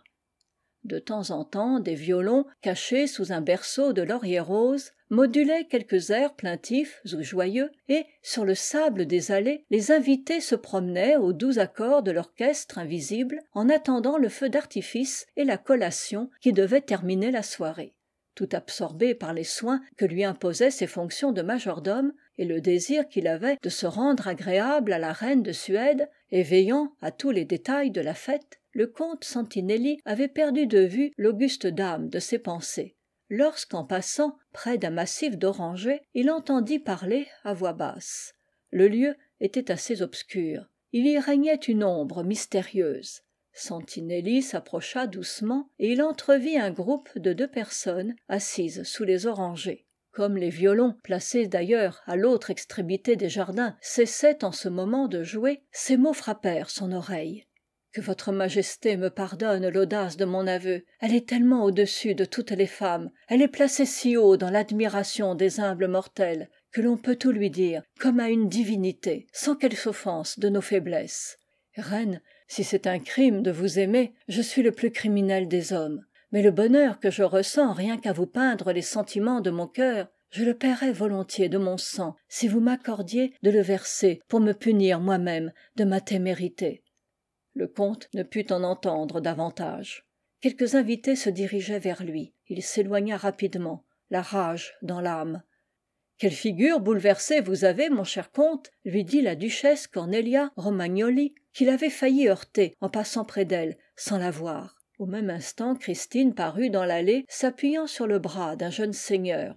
De temps en temps, des violons, cachés sous un berceau de laurier rose, modulaient quelques airs plaintifs ou joyeux, et, sur le sable des allées, les invités se promenaient aux doux accords de l'orchestre invisible, en attendant le feu d'artifice et la collation qui devait terminer la soirée. Tout absorbé par les soins que lui imposaient ses fonctions de majordome, et le désir qu'il avait de se rendre agréable à la reine de Suède, et veillant à tous les détails de la fête, le comte Sentinelli avait perdu de vue l'auguste dame de ses pensées, lorsqu'en passant près d'un massif d'orangers, il entendit parler à voix basse. Le lieu était assez obscur. Il y régnait une ombre mystérieuse. Sentinelli s'approcha doucement et il entrevit un groupe de deux personnes assises sous les orangers. Comme les violons, placés d'ailleurs à l'autre extrémité des jardins, cessaient en ce moment de jouer, ces mots frappèrent son oreille. Que votre majesté me pardonne l'audace de mon aveu. Elle est tellement au-dessus de toutes les femmes, elle est placée si haut dans l'admiration des humbles mortels, que l'on peut tout lui dire, comme à une divinité, sans qu'elle s'offense de nos faiblesses. Reine, si c'est un crime de vous aimer, je suis le plus criminel des hommes. Mais le bonheur que je ressens rien qu'à vous peindre les sentiments de mon cœur, je le paierais volontiers de mon sang, si vous m'accordiez de le verser pour me punir moi-même de ma témérité. Le comte ne put en entendre davantage. Quelques invités se dirigeaient vers lui. Il s'éloigna rapidement, la rage dans l'âme. « Quelle figure bouleversée vous avez, mon cher comte !» lui dit la duchesse Cornelia Romagnoli, qu'il avait failli heurter en passant près d'elle, sans la voir. Au même instant, Christine parut dans l'allée, s'appuyant sur le bras d'un jeune seigneur.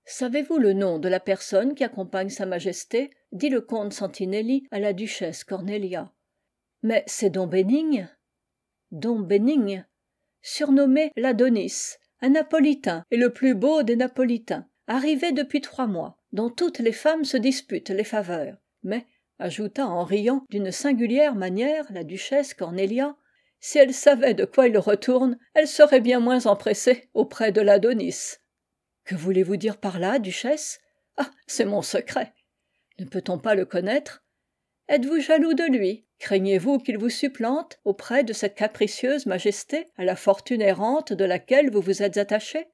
Savez-vous le nom de la personne qui accompagne sa majesté dit le comte Sentinelli à la duchesse Cornelia. Mais c'est dom Bénigne. Dom Bénigne, surnommé l'Adonis, un napolitain et le plus beau des napolitains, arrivé depuis trois mois, dont toutes les femmes se disputent les faveurs. Mais, ajouta en riant d'une singulière manière la duchesse Cornelia, si elle savait de quoi il retourne, elle serait bien moins empressée auprès de l'Adonis. Que voulez-vous dire par là, duchesse? Ah, c'est mon secret. Ne peut-on pas le connaître? Êtes-vous jaloux de lui? Craignez-vous qu'il vous supplante auprès de cette capricieuse majesté à la fortune errante de laquelle vous vous êtes attaché?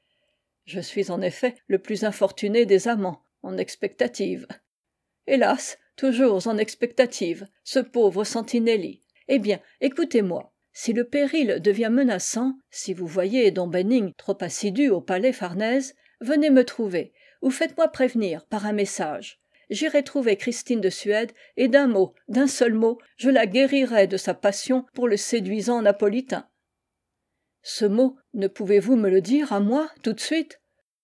Je suis en effet le plus infortuné des amants, en expectative. Hélas, toujours en expectative, ce pauvre Sentinelli. Eh bien, écoutez-moi. Si le péril devient menaçant, si vous voyez dom Bénigne trop assidu au palais Farnèse, venez me trouver, ou faites-moi prévenir par un message. J'irai trouver Christine de Suède, et d'un mot, d'un seul mot, je la guérirai de sa passion pour le séduisant napolitain. Ce mot, ne pouvez-vous me le dire à moi, tout de suite?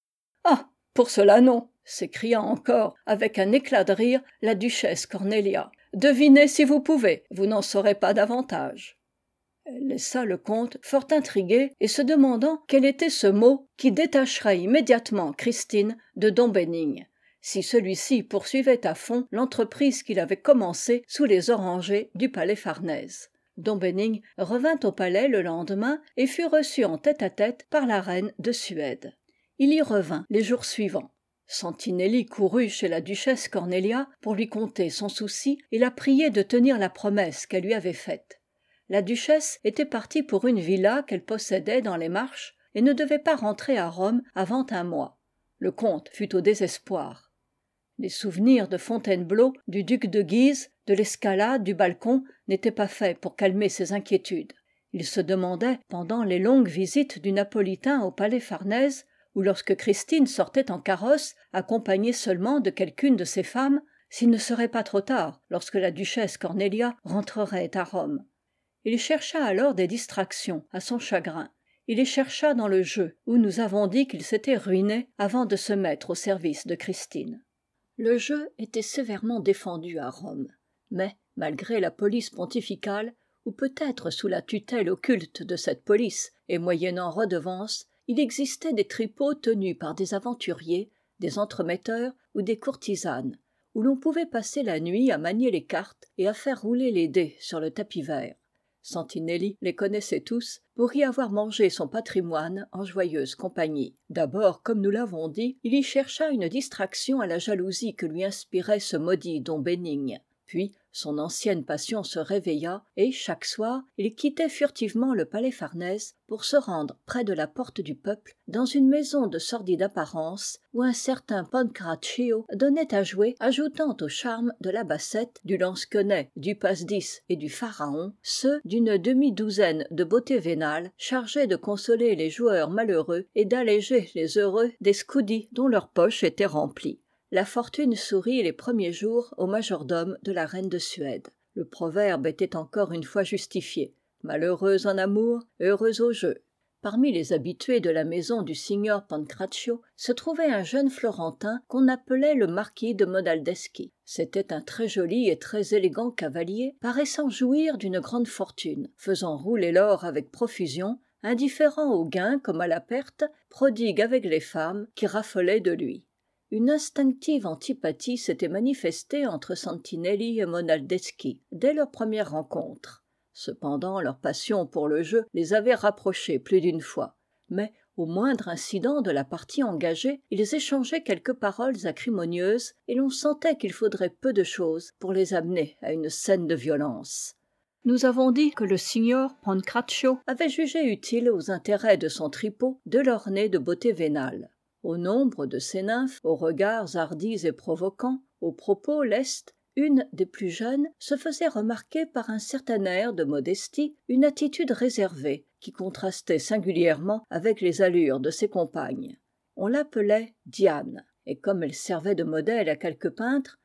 Ah, pour cela non, s'écria encore, avec un éclat de rire, la duchesse Cornelia. Devinez si vous pouvez, vous n'en saurez pas davantage. Elle laissa le comte fort intrigué et se demandant quel était ce mot qui détacherait immédiatement Christine de dom Bénigne, si celui-ci poursuivait à fond l'entreprise qu'il avait commencée sous les orangers du palais Farnèse. Dom Bénigne revint au palais le lendemain et fut reçu en tête-à-tête par la reine de Suède. Il y revint les jours suivants. Sentinelli courut chez la duchesse Cornelia pour lui conter son souci et la prier de tenir la promesse qu'elle lui avait faite. La duchesse était partie pour une villa qu'elle possédait dans les Marches et ne devait pas rentrer à Rome avant un mois. Le comte fut au désespoir. Les souvenirs de Fontainebleau, du duc de Guise, de l'escalade du balcon n'étaient pas faits pour calmer ses inquiétudes. Il se demandait, pendant les longues visites du Napolitain au palais Farnèse, ou lorsque Christine sortait en carrosse, accompagnée seulement de quelqu'une de ses femmes, s'il ne serait pas trop tard lorsque la duchesse Cornelia rentrerait à Rome. Il chercha alors des distractions à son chagrin. Il les chercha dans le jeu, où nous avons dit qu'il s'était ruiné avant de se mettre au service de Christine. Le jeu était sévèrement défendu à Rome, mais, malgré la police pontificale, ou peut-être sous la tutelle occulte de cette police, et moyennant redevance, il existait des tripots tenus par des aventuriers, des entremetteurs ou des courtisanes, où l'on pouvait passer la nuit à manier les cartes et à faire rouler les dés sur le tapis vert. Sentinelli les connaissait tous pour y avoir mangé son patrimoine en joyeuse compagnie. D'abord, comme nous l'avons dit, il y chercha une distraction à la jalousie que lui inspirait ce maudit dom Bénigne. Puis, son ancienne passion se réveilla et, chaque soir, il quittait furtivement le palais Farnèse pour se rendre près de la porte du peuple, dans une maison de sordide apparence, où un certain Pancraccio donnait à jouer, ajoutant au charme de la bassette, du lansquenet, du passe-dix et du pharaon, ceux d'une demi-douzaine de beautés vénales, chargés de consoler les joueurs malheureux et d'alléger les heureux des scudi dont leurs poches étaient remplies. La fortune sourit les premiers jours au majordome de la reine de Suède. Le proverbe était encore une fois justifié. Malheureuse en amour, heureuse au jeu. Parmi les habitués de la maison du signor Pancraccio se trouvait un jeune Florentin qu'on appelait le marquis de Monaldeschi. C'était un très joli et très élégant cavalier, paraissant jouir d'une grande fortune, faisant rouler l'or avec profusion, indifférent au gain comme à la perte, prodigue avec les femmes qui raffolaient de lui. Une instinctive antipathie s'était manifestée entre Sentinelli et Monaldeschi dès leur première rencontre. Cependant, leur passion pour le jeu les avait rapprochés plus d'une fois. Mais, au moindre incident de la partie engagée, ils échangeaient quelques paroles acrimonieuses et l'on sentait qu'il faudrait peu de choses pour les amener à une scène de violence. Nous avons dit que le signor Pancraccio avait jugé utile aux intérêts de son tripot de l'orner de beauté vénale. Au nombre de ces nymphes, aux regards hardis et provoquants, aux propos lestes, une des plus jeunes se faisait remarquer par un certain air de modestie, une attitude réservée qui contrastait singulièrement avec les allures de ses compagnes. On l'appelait Diane, et comme elle servait de modèle à quelques peintres,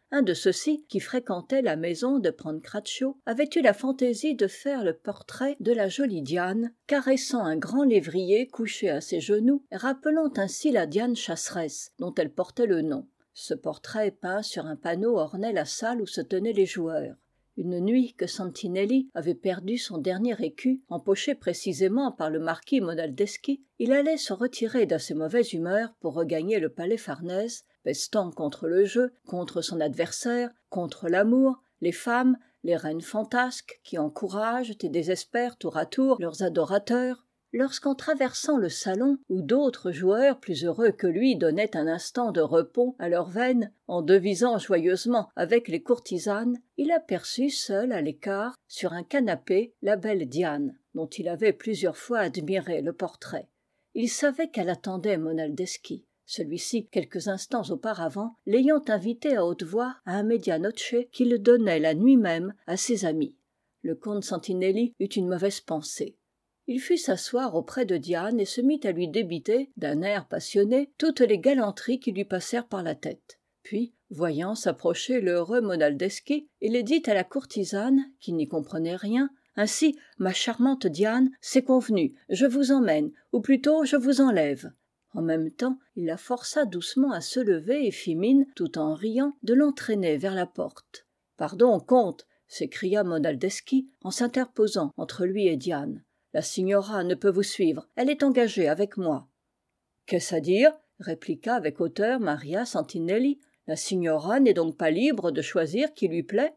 Un de ceux-ci, qui fréquentait la maison de Pancrazio, avait eu la fantaisie de faire le portrait de la jolie Diane, caressant un grand lévrier couché à ses genoux, rappelant ainsi la Diane chasseresse dont elle portait le nom. Ce portrait peint sur un panneau ornait la salle où se tenaient les joueurs. Une nuit que Santinelli avait perdu son dernier écu, empoché précisément par le marquis Monaldeschi, il allait se retirer d'assez mauvaise humeur pour regagner le palais Farnèse, pestant contre le jeu, contre son adversaire, contre l'amour, les femmes, les reines fantasques qui encouragent et désespèrent tour à tour leurs adorateurs, lorsqu'en traversant le salon où d'autres joueurs plus heureux que lui donnaient un instant de repos à leurs veines en devisant joyeusement avec les courtisanes, il aperçut seul à l'écart sur un canapé la belle Diane dont il avait plusieurs fois admiré le portrait. Il savait qu'elle attendait Monaldeschi, celui-ci quelques instants auparavant l'ayant invité à haute voix à un media noce qu'il donnait la nuit même à ses amis. Le comte Santinelli eut une mauvaise pensée. Il fut s'asseoir auprès de Diane et se mit à lui débiter, d'un air passionné, toutes les galanteries qui lui passèrent par la tête. Puis, voyant s'approcher le heureux Monaldeschi, il dit à la courtisane, qui n'y comprenait rien, « Ainsi, ma charmante Diane, c'est convenu, je vous emmène, ou plutôt je vous enlève. » En même temps, il la força doucement à se lever et fit mine, tout en riant, de l'entraîner vers la porte. « Pardon, comte !» s'écria Monaldeschi en s'interposant entre lui et Diane. La signora ne peut vous suivre, elle est engagée avec moi. Qu'est-ce à dire? Répliqua avec hauteur Maria Santinelli. La signora n'est donc pas libre de choisir qui lui plaît?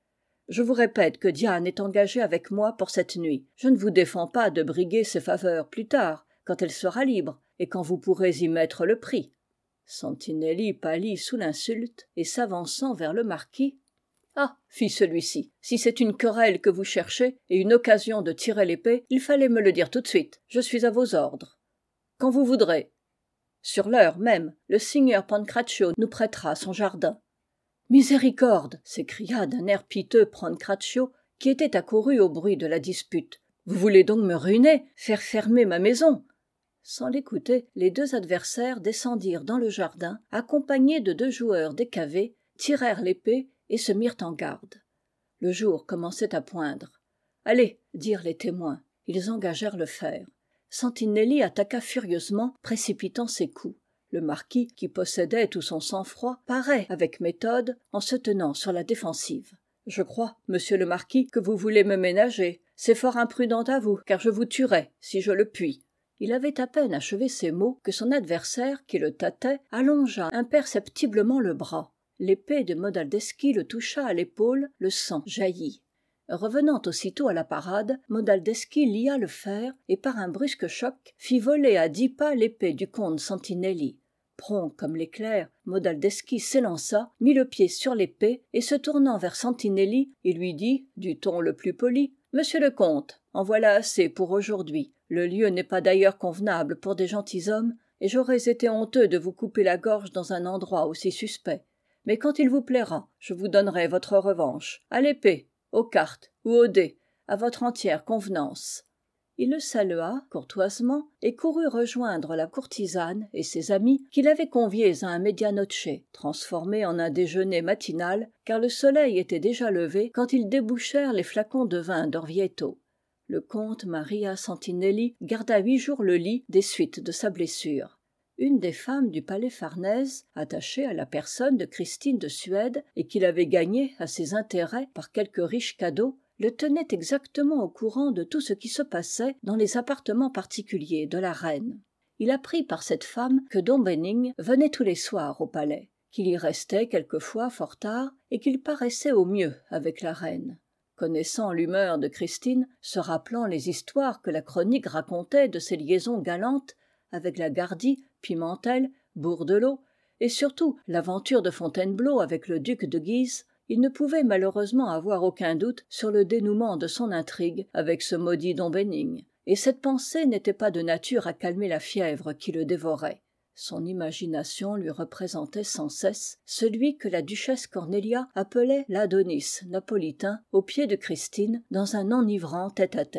Je vous répète que Diane est engagée avec moi pour cette nuit. Je ne vous défends pas de briguer ses faveurs plus tard, quand elle sera libre, et quand vous pourrez y mettre le prix. Santinelli pâlit sous l'insulte, et s'avançant vers le marquis, ah, fit celui-ci, si c'est une querelle que vous cherchez et une occasion de tirer l'épée, il fallait me le dire tout de suite. Je suis à vos ordres. Quand vous voudrez. Sur l'heure même, le signor Pancrazio nous prêtera son jardin. Miséricorde! S'écria d'un air piteux Pancrazio, qui était accouru au bruit de la dispute. Vous voulez donc me ruiner, faire fermer ma maison? Sans l'écouter, les deux adversaires descendirent dans le jardin, accompagnés de deux joueurs décavés, tirèrent l'épée et se mirent en garde. Le jour commençait à poindre. « Allez !» dirent les témoins. Ils engagèrent le fer. Santinelli attaqua furieusement, précipitant ses coups. Le marquis, qui possédait tout son sang-froid, parait avec méthode en se tenant sur la défensive. « Je crois, monsieur le marquis, que vous voulez me ménager. C'est fort imprudent à vous, car je vous tuerai, si je le puis. » Il avait à peine achevé ces mots que son adversaire, qui le tâtait, allongea imperceptiblement le bras. L'épée de Monaldeschi le toucha à l'épaule, le sang jaillit. Revenant aussitôt à la parade, Monaldeschi lia le fer et par un brusque choc fit voler à dix pas l'épée du comte Santinelli. Prompt comme l'éclair, Monaldeschi s'élança, mit le pied sur l'épée et se tournant vers Santinelli, il lui dit, du ton le plus poli, « Monsieur le comte, en voilà assez pour aujourd'hui. Le lieu n'est pas d'ailleurs convenable pour des gentilshommes, et j'aurais été honteux de vous couper la gorge dans un endroit aussi suspect. Mais quand il vous plaira, je vous donnerai votre revanche, à l'épée, aux cartes ou aux dés, à votre entière convenance. » Il le salua courtoisement et courut rejoindre la courtisane et ses amis qui l'avaient conviés à un media noce, transformé en un déjeuner matinal, car le soleil était déjà levé quand ils débouchèrent les flacons de vin d'Orvieto. Le comte Maria Santinelli garda huit jours le lit des suites de sa blessure. Une des femmes du palais Farnèse, attachée à la personne de Christine de Suède et qu'il avait gagnée à ses intérêts par quelques riches cadeaux, le tenait exactement au courant de tout ce qui se passait dans les appartements particuliers de la reine. Il apprit par cette femme que dom Benning venait tous les soirs au palais, qu'il y restait quelquefois fort tard et qu'il paraissait au mieux avec la reine. Connaissant l'humeur de Christine, se rappelant les histoires que la chronique racontait de ses liaisons galantes avec la Gardie, Pimentel, Bourdelot, et surtout l'aventure de Fontainebleau avec le duc de Guise, il ne pouvait malheureusement avoir aucun doute sur le dénouement de son intrigue avec ce maudit dom Benning, et cette pensée n'était pas de nature à calmer la fièvre qui le dévorait. Son imagination lui représentait sans cesse celui que la duchesse Cornélia appelait l'Adonis napolitain aux pieds de Christine dans un enivrant tête-à-tête.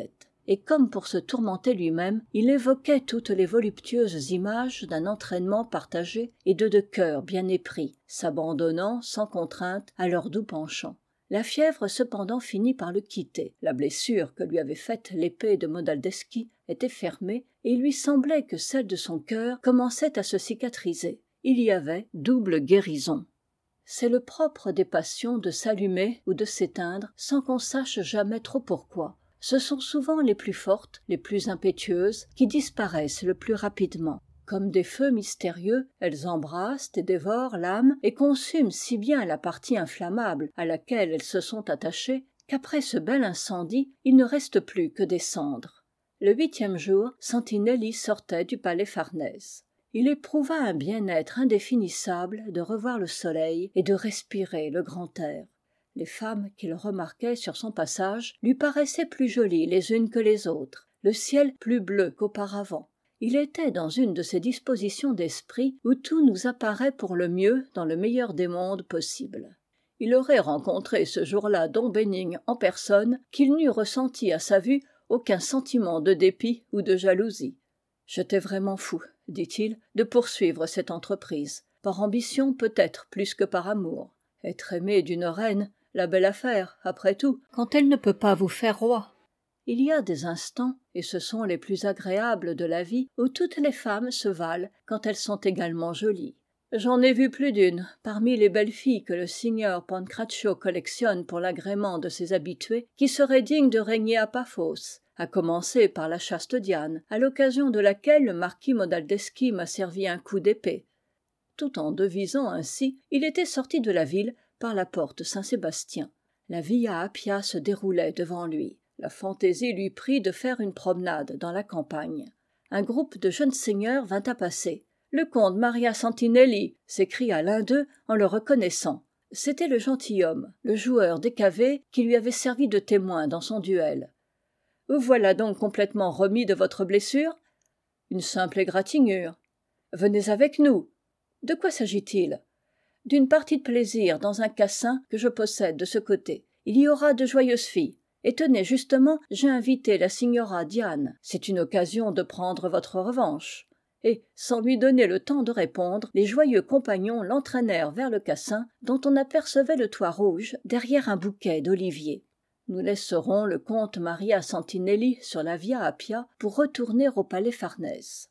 et comme pour se tourmenter lui-même, il évoquait toutes les voluptueuses images d'un entraînement partagé et de deux cœurs bien épris, s'abandonnant sans contrainte à leur doux penchant. La fièvre cependant finit par le quitter. La blessure que lui avait faite l'épée de Monaldeschi était fermée, et il lui semblait que celle de son cœur commençait à se cicatriser. Il y avait double guérison. C'est le propre des passions de s'allumer ou de s'éteindre sans qu'on sache jamais trop pourquoi. Ce sont souvent les plus fortes, les plus impétueuses, qui disparaissent le plus rapidement. Comme des feux mystérieux, elles embrassent et dévorent l'âme et consument si bien la partie inflammable à laquelle elles se sont attachées qu'après ce bel incendie, il ne reste plus que des cendres. Le huitième jour, Sentinelli sortait du palais Farnèse. Il éprouva un bien-être indéfinissable de revoir le soleil et de respirer le grand air. Les femmes qu'il remarquait sur son passage lui paraissaient plus jolies les unes que les autres, le ciel plus bleu qu'auparavant. Il était dans une de ces dispositions d'esprit où tout nous apparaît pour le mieux dans le meilleur des mondes possibles. Il aurait rencontré ce jour-là dom Bénigne en personne qu'il n'eût ressenti à sa vue aucun sentiment de dépit ou de jalousie. « J'étais vraiment fou, dit-il, de poursuivre cette entreprise, par ambition peut-être plus que par amour. Être aimé d'une reine, la belle affaire, après tout, quand elle ne peut pas vous faire roi. » Il y a des instants, et ce sont les plus agréables de la vie, où toutes les femmes se valent quand elles sont également jolies. J'en ai vu plus d'une, parmi les belles filles que le signor Pancrazio collectionne pour l'agrément de ses habitués, qui seraient dignes de régner à Paphos, à commencer par la chaste Diane, à l'occasion de laquelle le marquis Monaldeschi m'a servi un coup d'épée. Tout en devisant ainsi, il était sorti de la ville par la porte Saint-Sébastien. La Via Appia se déroulait devant lui. La fantaisie lui prit de faire une promenade dans la campagne. Un groupe de jeunes seigneurs vint à passer. « Le comte Maria Sentinelli !» s'écria l'un d'eux en le reconnaissant. C'était le gentilhomme, le joueur décavé qui lui avait servi de témoin dans son duel. « Vous voilà donc complètement remis de votre blessure ? » ?»« Une simple égratignure. »« Venez avec nous. » »« De quoi s'agit-il ? » ?»« D'une partie de plaisir dans un cassin que je possède de ce côté. Il y aura de joyeuses filles. Et tenez, justement, j'ai invité la signora Diane. C'est une occasion de prendre votre revanche. Et, sans lui donner le temps de répondre, les joyeux compagnons l'entraînèrent vers le cassin, dont on apercevait le toit rouge derrière un bouquet d'oliviers. Nous laisserons le comte Maria Sentinelli sur la Via Appia pour retourner au palais Farnèse.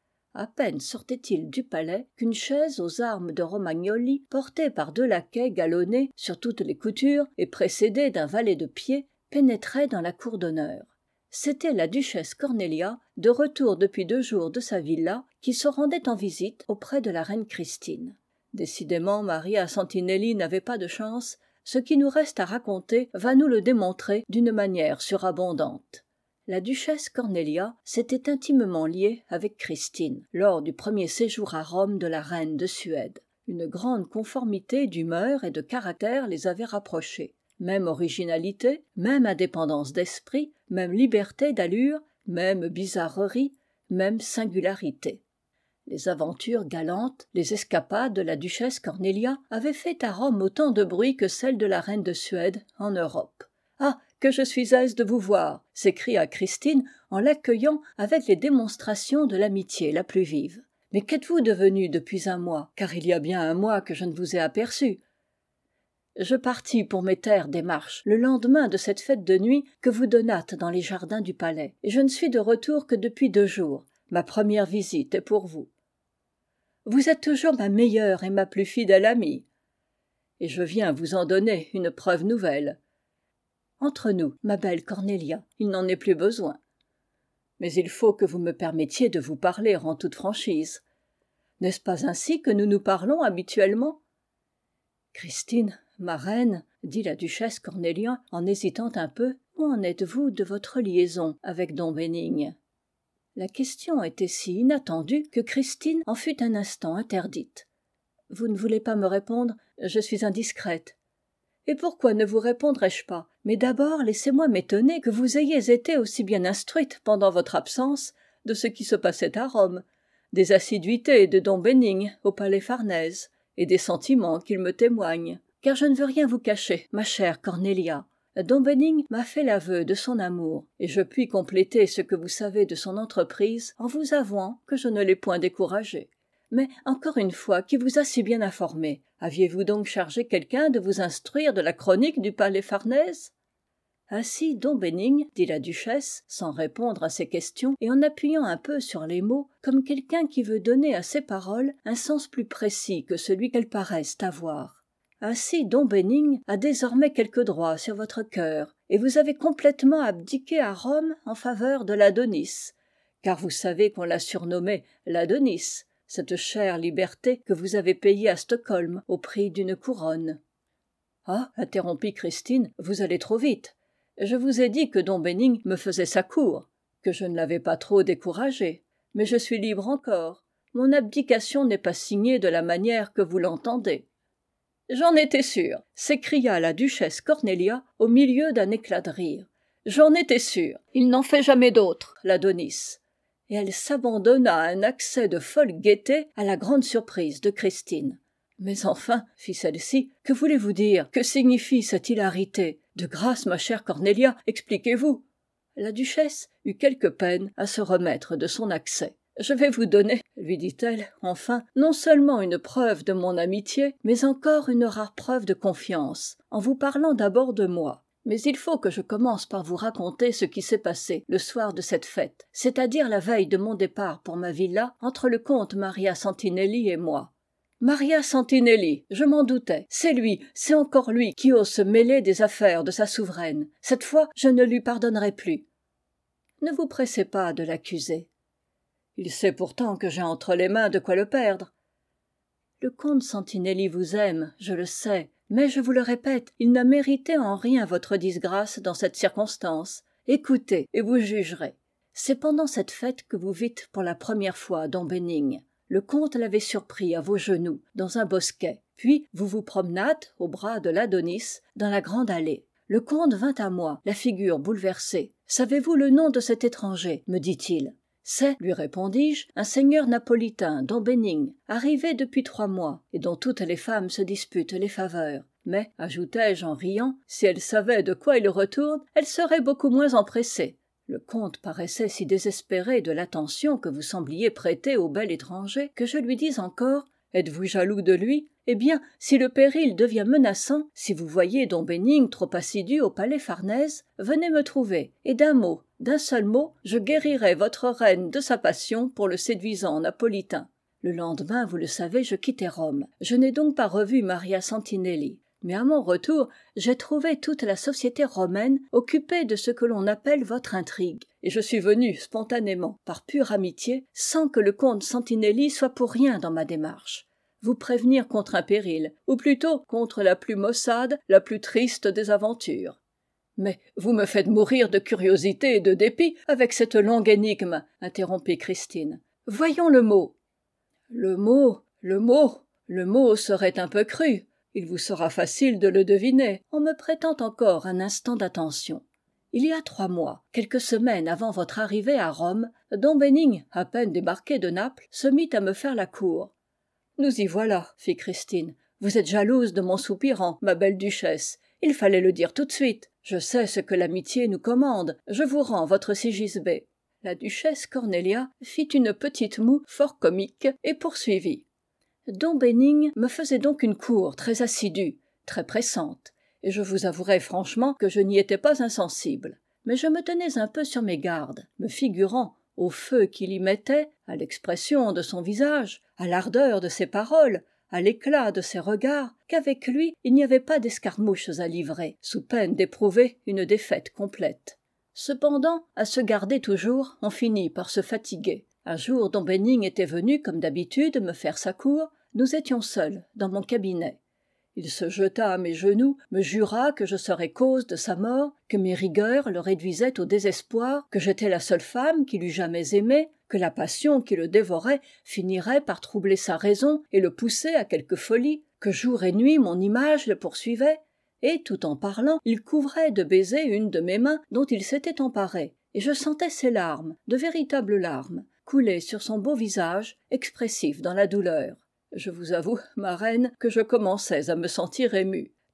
À peine sortait-il du palais qu'une chaise aux armes de Romagnoli, portée par deux laquais galonnés sur toutes les coutures et précédée d'un valet de pied, pénétrait dans la cour d'honneur. C'était la duchesse Cornelia, de retour depuis deux jours de sa villa, qui se rendait en visite auprès de la reine Christine. Décidément, Maria Sentinelli n'avait pas de chance. Ce qui nous reste à raconter va nous le démontrer d'une manière surabondante. La duchesse Cornelia s'était intimement liée avec Christine lors du premier séjour à Rome de la reine de Suède. Une grande conformité d'humeur et de caractère les avait rapprochés. Même originalité, même indépendance d'esprit, même liberté d'allure, même bizarrerie, même singularité. Les aventures galantes, les escapades de la duchesse Cornelia avaient fait à Rome autant de bruit que celles de la reine de Suède en Europe. « Ah, que je suis aise de vous voir !» s'écria Christine en l'accueillant avec les démonstrations de l'amitié la plus vive. « Mais qu'êtes-vous devenue depuis un mois, car il y a bien un mois que je ne vous ai aperçu. » Je partis pour mes terres des Marches le lendemain de cette fête de nuit que vous donnâtes dans les jardins du palais, et je ne suis de retour que depuis deux jours. Ma première visite est pour vous. Vous êtes toujours ma meilleure et ma plus fidèle amie. Et je viens vous en donner une preuve nouvelle. Entre nous, ma belle Cornelia, il n'en est plus besoin. Mais il faut que vous me permettiez de vous parler en toute franchise. N'est-ce pas ainsi que nous nous parlons habituellement ? Christine, ma reine, dit la duchesse Cornélia en hésitant un peu, où en êtes-vous de votre liaison avec dom Bénigne ? La question était si inattendue que Christine en fut un instant interdite. « Vous ne voulez pas me répondre ? Je suis indiscrète. » « Et pourquoi ne vous répondrais-je pas ? Mais d'abord, laissez-moi m'étonner que vous ayez été aussi bien instruite pendant votre absence de ce qui se passait à Rome, des assiduités de dom Bénigne au palais Farnèse, et des sentiments qu'il me témoigne. Car je ne veux rien vous cacher, ma chère Cornélia. dom benning m'a fait l'aveu de son amour, et je puis compléter ce que vous savez de son entreprise en vous avouant que je ne l'ai point découragé. Mais encore une fois, qui vous a si bien informé? Aviez-vous donc chargé quelqu'un de vous instruire de la chronique du palais Farnèse? Ainsi dom benning, dit la duchesse, sans répondre à ces questions et en appuyant un peu sur les mots, comme quelqu'un qui veut donner à ses paroles un sens plus précis que celui qu'elles paraissent avoir. Ainsi dom benning a désormais quelque droit sur votre cœur, et vous avez complètement abdiqué à Rome en faveur de l'adonis, car vous savez qu'on l'a surnommé l'adonis, cette chère liberté que vous avez payée à Stockholm au prix d'une couronne. Ah, interrompit Christine, vous allez trop vite. Je vous ai dit que dom benning me faisait sa cour, que je ne l'avais pas trop découragé, mais je suis libre encore. Mon abdication n'est pas signée de la manière que vous l'entendez. J'en étais sûre, s'écria la duchesse Cornélia au milieu d'un éclat de rire. J'en étais sûre, il n'en fait jamais d'autres, l'adonis. Et elle s'abandonna à un accès de folle gaieté à la grande surprise de Christine. Mais enfin, fit celle-ci, que voulez-vous dire? Que signifie cette hilarité? De grâce, ma chère Cornélia, expliquez-vous. La duchesse eut quelque peine à se remettre de son accès. Je vais vous donner, lui dit-elle, enfin, non seulement une preuve de mon amitié, mais encore une rare preuve de confiance, en vous parlant d'abord de moi. Mais il faut que je commence par vous raconter ce qui s'est passé le soir de cette fête, c'est-à-dire la veille de mon départ pour ma villa entre le comte Maria Santinelli et moi. Maria Santinelli, je m'en doutais, c'est lui, c'est encore lui qui ose se mêler des affaires de sa souveraine. Cette fois, je ne lui pardonnerai plus. Ne vous pressez pas de l'accuser. Il sait pourtant que j'ai entre les mains de quoi le perdre. Le comte Santinelli vous aime, je le sais, mais je vous le répète, il n'a mérité en rien votre disgrâce dans cette circonstance. Écoutez, et vous jugerez. C'est pendant cette fête que vous vîtes pour la première fois dom benning. Le comte l'avait surpris à vos genoux, dans un bosquet. Puis vous vous promenâtes, au bras de l'adonis, dans la grande allée. Le comte vint à moi, la figure bouleversée. « Savez-vous le nom de cet étranger ?» me dit-il. « C'est, lui répondis-je, un seigneur napolitain, dom benning, arrivé depuis trois mois, et dont toutes les femmes se disputent les faveurs. Mais, ajoutai-je en riant, si elle savait de quoi il retourne, elle serait beaucoup moins empressée. » Le comte paraissait si désespéré de l'attention que vous sembliez prêter au bel étranger que je lui dis encore « Êtes-vous jaloux de lui ? Eh bien, si le péril devient menaçant, si vous voyez dom benning trop assidu au palais Farnèse, venez me trouver, et d'un mot, d'un seul mot, je guérirai votre reine de sa passion pour le séduisant napolitain. » Le lendemain, vous le savez, je quittai Rome. Je n'ai donc pas revu Maria Santinelli. Mais à mon retour, j'ai trouvé toute la société romaine occupée de ce que l'on appelle votre intrigue, et je suis venu spontanément, par pure amitié, sans que le comte Santinelli soit pour rien dans ma démarche, vous prévenir contre un péril, ou plutôt contre la plus maussade, la plus triste des aventures. Mais vous me faites mourir de curiosité et de dépit avec cette longue énigme, interrompit Christine. Voyons le mot. Le mot, le mot, le mot serait un peu cru. Il vous sera facile de le deviner, en me prêtant encore un instant d'attention. Il y a trois mois, quelques semaines avant votre arrivée à Rome, dom benning, à peine débarqué de Naples, se mit à me faire la cour. « Nous y voilà, » fit Christine. « Vous êtes jalouse de mon soupirant, ma belle duchesse. Il fallait le dire tout de suite. Je sais ce que l'amitié nous commande. Je vous rends votre Sigisbée. » La duchesse Cornélia fit une petite moue fort comique et poursuivit. Dom benning me faisait donc une cour très assidue, très pressante, et je vous avouerai franchement que je n'y étais pas insensible. Mais je me tenais un peu sur mes gardes, me figurant, au feu qu'il y mettait, à l'expression de son visage, à l'ardeur de ses paroles, à l'éclat de ses regards, qu'avec lui il n'y avait pas d'escarmouches à livrer, sous peine d'éprouver une défaite complète. Cependant, à se garder toujours, on finit par se fatiguer. Un jour, dom benning était venu, comme d'habitude, me faire sa cour. Nous étions seuls dans mon cabinet. Il se jeta à mes genoux, me jura que je serais cause de sa mort, que mes rigueurs le réduisaient au désespoir, que j'étais la seule femme qu'il eût jamais aimée, que la passion qui le dévorait finirait par troubler sa raison et le pousser à quelque folie, que jour et nuit mon image le poursuivait, et, tout en parlant, il couvrait de baisers une de mes mains dont il s'était emparé, et je sentais ses larmes, de véritables larmes, couler sur son beau visage, expressif dans la douleur. Je vous avoue, ma reine, que je commençais à me sentir ému.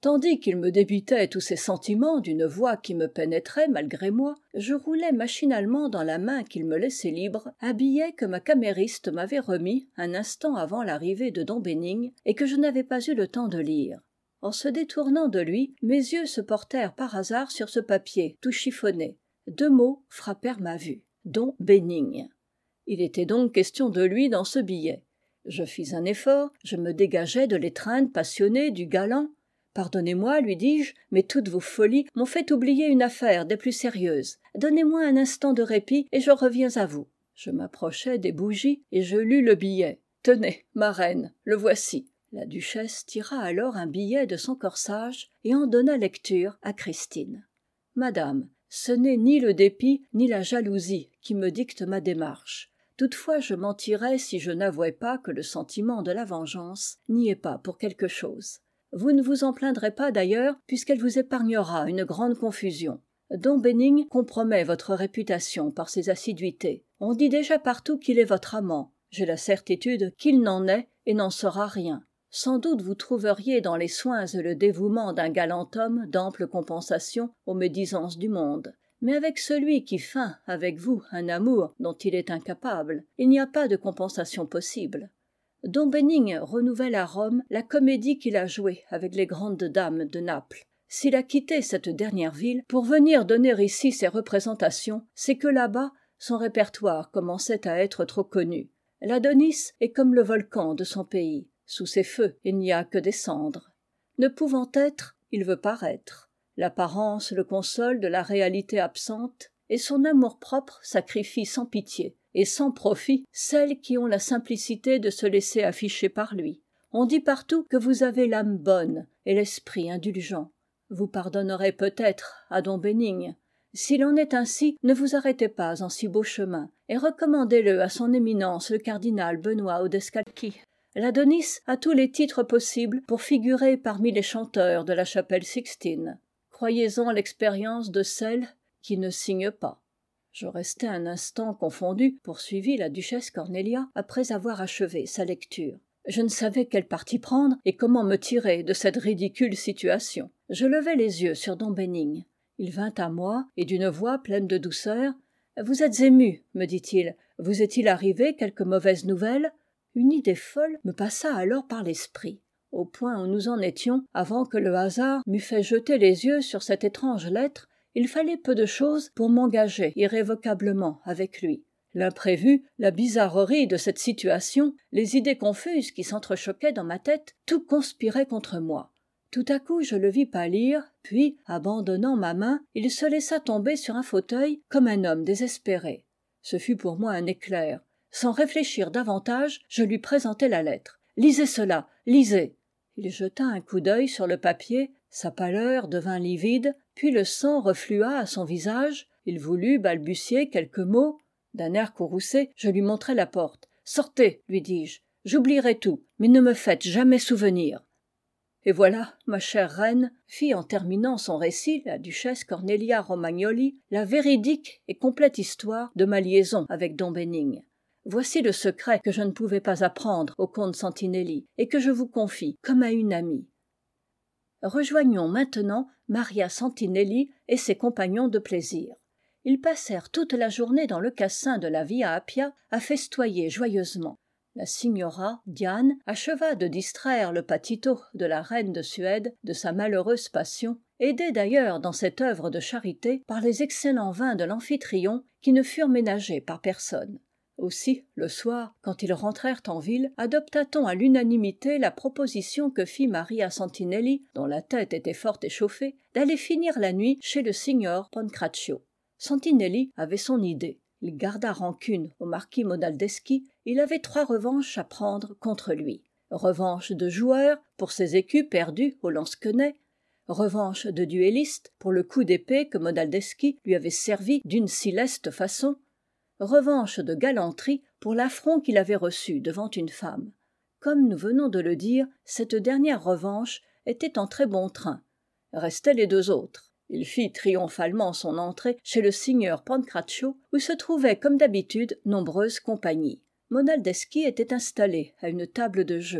Tandis qu'il me débitait tous ses sentiments d'une voix qui me pénétrait malgré moi, je roulais machinalement dans la main qu'il me laissait libre un billet que ma camériste m'avait remis un instant avant l'arrivée de don Benning et que je n'avais pas eu le temps de lire. En se détournant de lui, mes yeux se portèrent par hasard sur ce papier tout chiffonné. Deux mots frappèrent ma vue. Don Benning. Il était donc question de lui dans ce billet. Je fis un effort, je me dégageai de l'étreinte passionnée du galant. Pardonnez-moi, lui dis-je, mais toutes vos folies m'ont fait oublier une affaire des plus sérieuses. Donnez-moi un instant de répit et je reviens à vous. Je m'approchai des bougies et je lus le billet. Tenez, ma reine, le voici. La duchesse tira alors un billet de son corsage et en donna lecture à Christine. Madame, ce n'est ni le dépit ni la jalousie qui me dictent ma démarche. Toutefois je mentirais si je n'avouais pas que le sentiment de la vengeance n'y est pas pour quelque chose. Vous ne vous en plaindrez pas d'ailleurs, puisqu'elle vous épargnera une grande confusion. Don Benning compromet votre réputation par ses assiduités. On dit déjà partout qu'il est votre amant. J'ai la certitude qu'il n'en est et n'en sera rien. Sans doute vous trouveriez dans les soins et le dévouement d'un galant homme d'ample compensation aux médisances du monde. Mais avec celui qui feint avec vous un amour dont il est incapable, il n'y a pas de compensation possible. Don Benning renouvelle à Rome la comédie qu'il a jouée avec les grandes dames de Naples. S'il a quitté cette dernière ville pour venir donner ici ses représentations, c'est que là-bas, son répertoire commençait à être trop connu. L'Adonis est comme le volcan de son pays. Sous ses feux, il n'y a que des cendres. Ne pouvant être, il veut paraître. L'apparence le console de la réalité absente, et son amour-propre sacrifie sans pitié et sans profit celles qui ont la simplicité de se laisser afficher par lui. On dit partout que vous avez l'âme bonne et l'esprit indulgent. Vous pardonnerez peut-être à don Benning. S'il en est ainsi, ne vous arrêtez pas en si beau chemin, et recommandez-le à son éminence le cardinal Benoît Odescalchi. L'Adonis a tous les titres possibles pour figurer parmi les chanteurs de la chapelle Sixtine. Croyez-en l'expérience de celles qui ne signent pas. Je restai un instant confondu, poursuivit la duchesse Cornélia, après avoir achevé sa lecture. Je ne savais quel parti prendre et comment me tirer de cette ridicule situation. Je levai les yeux sur don Benning. Il vint à moi, et d'une voix pleine de douceur. « Vous êtes ému, me dit-il. Vous est-il arrivé quelque mauvaise nouvelle ?» Une idée folle me passa alors par l'esprit. Au point où nous en étions, avant que le hasard m'eût fait jeter les yeux sur cette étrange lettre, il fallait peu de chose pour m'engager irrévocablement avec lui. L'imprévu, la bizarrerie de cette situation, les idées confuses qui s'entrechoquaient dans ma tête, tout conspirait contre moi. Tout à coup je le vis pâlir, puis, abandonnant ma main, il se laissa tomber sur un fauteuil comme un homme désespéré. Ce fut pour moi un éclair. Sans réfléchir davantage, je lui présentai la lettre. « Lisez cela, lisez !» Il jeta un coup d'œil sur le papier, sa pâleur devint livide, puis le sang reflua à son visage, il voulut balbutier quelques mots. D'un air courroucé, je lui montrai la porte. « Sortez, lui dis-je, j'oublierai tout, mais ne me faites jamais souvenir. » Et voilà, ma chère reine, fit en terminant son récit la duchesse Cornelia Romagnoli, la véridique et complète histoire de ma liaison avec don Benning. Voici le secret que je ne pouvais pas apprendre au comte Santinelli et que je vous confie comme à une amie. Rejoignons maintenant Maria Santinelli et ses compagnons de plaisir. Ils passèrent toute la journée dans le cassin de la Via Appia à festoyer joyeusement. La signora Diane acheva de distraire le patito de la reine de Suède de sa malheureuse passion, aidée d'ailleurs dans cette œuvre de charité par les excellents vins de l'Amphitryon qui ne furent ménagés par personne. Aussi, le soir, quand ils rentrèrent en ville, adopta-t-on à l'unanimité la proposition que fit Maria Santinelli, dont la tête était fort échauffée, d'aller finir la nuit chez le signor Pancrazio. Santinelli avait son idée. Il garda rancune au marquis Monaldeschi, il avait trois revanches à prendre contre lui. Revanche de joueur pour ses écus perdus au lansquenet, revanche de duelliste pour le coup d'épée que Monaldeschi lui avait servi d'une si leste façon, revanche de galanterie pour l'affront qu'il avait reçu devant une femme. Comme nous venons de le dire, cette dernière revanche était en très bon train. Restaient les deux autres. Il fit triomphalement son entrée chez le signor Pancrazio, où se trouvaient comme d'habitude nombreuses compagnies. Monaldeschi était installé à une table de jeu.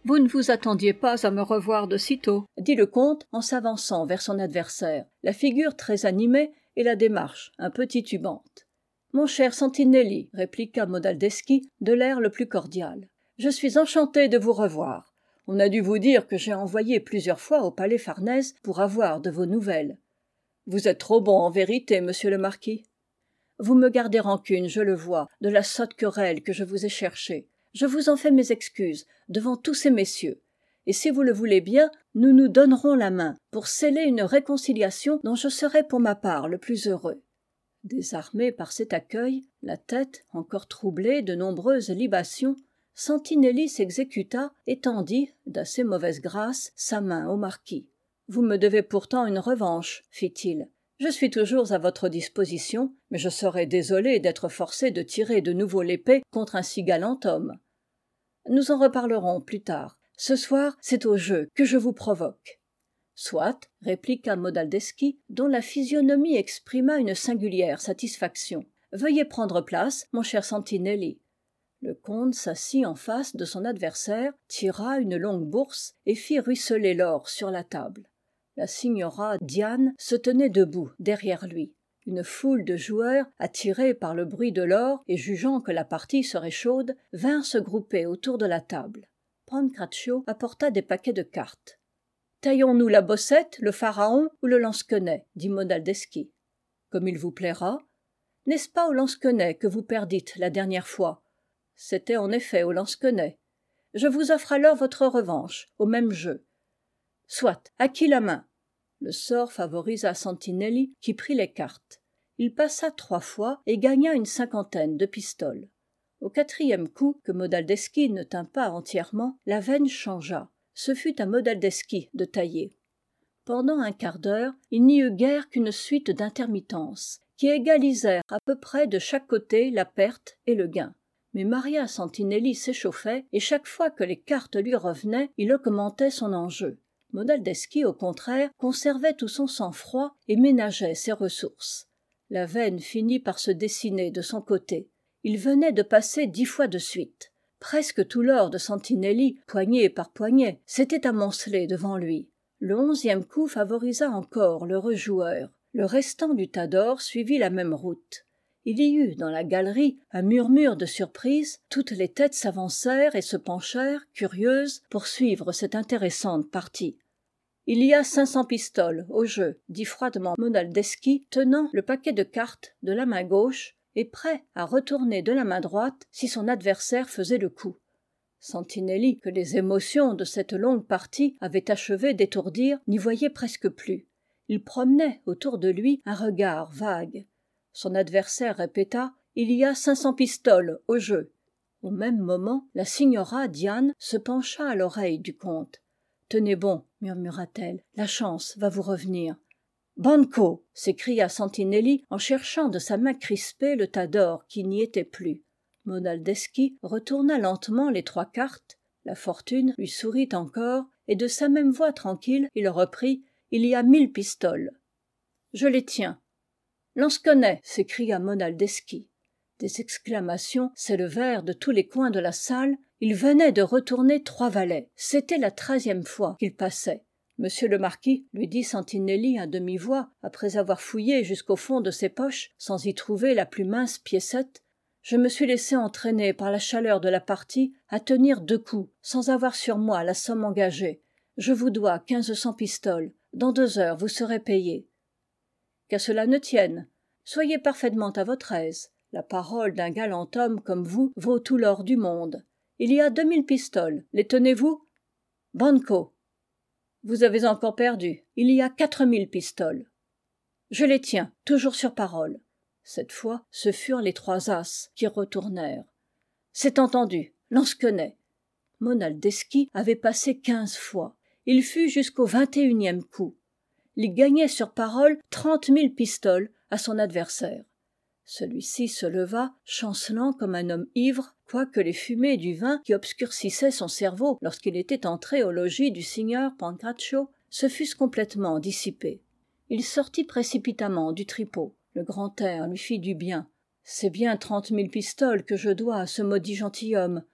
Vous ne vous attendiez pas à me revoir de sitôt, dit le comte en s'avançant vers son adversaire, la figure très animée et la démarche un peu titubante. Mon cher Sentinelli, répliqua Monaldeschi de l'air le plus cordial, je suis enchanté de vous revoir. On a dû vous dire que j'ai envoyé plusieurs fois au palais Farnèse pour avoir de vos nouvelles. Vous êtes trop bon en vérité, monsieur le marquis. Vous me gardez rancune, je le vois, de la sotte querelle que je vous ai cherchée. Je vous en fais mes excuses devant tous ces messieurs, et si vous le voulez bien, nous nous donnerons la main pour sceller une réconciliation dont je serai pour ma part le plus heureux. Désarmé par cet accueil, la tête encore troublée de nombreuses libations, Sentinelli s'exécuta et tendit, d'assez mauvaise grâce, sa main au marquis. « Vous me devez pourtant une revanche, fit-il. Je suis toujours à votre disposition, mais je serais désolé d'être forcé de tirer de nouveau l'épée contre un si galant homme. Nous en reparlerons plus tard. Ce soir, c'est au jeu que je vous provoque. » Soit, répliqua Monaldeschi, dont la physionomie exprima une singulière satisfaction. Veuillez prendre place, mon cher Sentinelli. Le comte s'assit en face de son adversaire, tira une longue bourse et fit ruisseler l'or sur la table. La signora Diane se tenait debout derrière lui. Une foule de joueurs, attirés par le bruit de l'or et jugeant que la partie serait chaude, vinrent se grouper autour de la table. Pancrazio apporta des paquets de cartes. « Taillons-nous la bossette, le pharaon ou le lansquenet » dit Monaldeschi. « Comme il vous plaira. N'est-ce pas au lansquenet que vous perdîtes la dernière fois ? C'était en effet au lansquenet. Je vous offre alors votre revanche, au même jeu. Soit, à qui la main ? Le sort favorisa Sentinelli, qui prit les cartes. Il passa trois fois et gagna une cinquantaine de pistoles. Au quatrième coup, que Monaldeschi ne tint pas entièrement, la veine changea. Ce fut à Monaldeschi de tailler. Pendant un quart d'heure, il n'y eut guère qu'une suite d'intermittences, qui égalisèrent à peu près de chaque côté la perte et le gain. Mais Maria Sentinelli s'échauffait, et chaque fois que les cartes lui revenaient, il augmentait son enjeu. Monaldeschi, au contraire, conservait tout son sang-froid et ménageait ses ressources. La veine finit par se dessiner de son côté. Il venait de passer dix fois de suite. Presque tout l'or de Sentinelli, poignée par poignée, s'était amoncelé devant lui. Le onzième coup favorisa encore l'heureux joueur. Le restant du tas d'or suivit la même route. Il y eut dans la galerie un murmure de surprise, toutes les têtes s'avancèrent et se penchèrent, curieuses, pour suivre cette intéressante partie. « Il y a cinq cents pistoles au jeu, » dit froidement Monaldeschi, tenant le paquet de cartes de la main gauche et prêt à retourner de la main droite si son adversaire faisait le coup. Sentinelli, que les émotions de cette longue partie avaient achevé d'étourdir, n'y voyait presque plus. Il promenait autour de lui un regard vague. Son adversaire répéta « Il y a cinq cents pistoles au jeu ». Au même moment, la signora Diane se pencha à l'oreille du comte. « Tenez bon, murmura-t-elle, la chance va vous revenir. »« Banco !» s'écria Sentinelli en cherchant de sa main crispée le tas d'or qui n'y était plus. Monaldeschi retourna lentement les trois cartes, la fortune lui sourit encore, et de sa même voix tranquille, il reprit « Il y a mille pistoles. »« Je les tiens. »« Lansquenet !» s'écria Monaldeschi. Des exclamations s'élevèrent de tous les coins de la salle. Il venait de retourner trois valets. C'était la treizième fois qu'il passait. « Monsieur le marquis, lui dit Sentinelli à demi-voix, après avoir fouillé jusqu'au fond de ses poches, sans y trouver la plus mince piécette, je me suis laissé entraîner par la chaleur de la partie à tenir deux coups, sans avoir sur moi la somme engagée. Je vous dois quinze cents pistoles. Dans deux heures, vous serez payé. »« Qu'à cela ne tienne. Soyez parfaitement à votre aise. La parole d'un galant homme comme vous vaut tout l'or du monde. Il y a deux mille pistoles. Les tenez-vous ? Banco. Vous avez encore perdu. Il y a quatre mille pistoles. Je les tiens, toujours sur parole. Cette fois, ce furent les trois as qui retournèrent. C'est entendu. Lansquenet. Monaldeschi avait passé quinze fois. Il fut jusqu'au vingt et unième coup. Il gagnait sur parole trente mille pistoles à son adversaire. Celui-ci se leva, chancelant comme un homme ivre, quoique les fumées du vin qui obscurcissaient son cerveau lorsqu'il était entré au logis du signor Pancrazio se fussent complètement dissipées. Il sortit précipitamment du tripot. Le grand air lui fit du bien. « C'est bien trente mille pistoles que je dois à ce maudit gentilhomme, »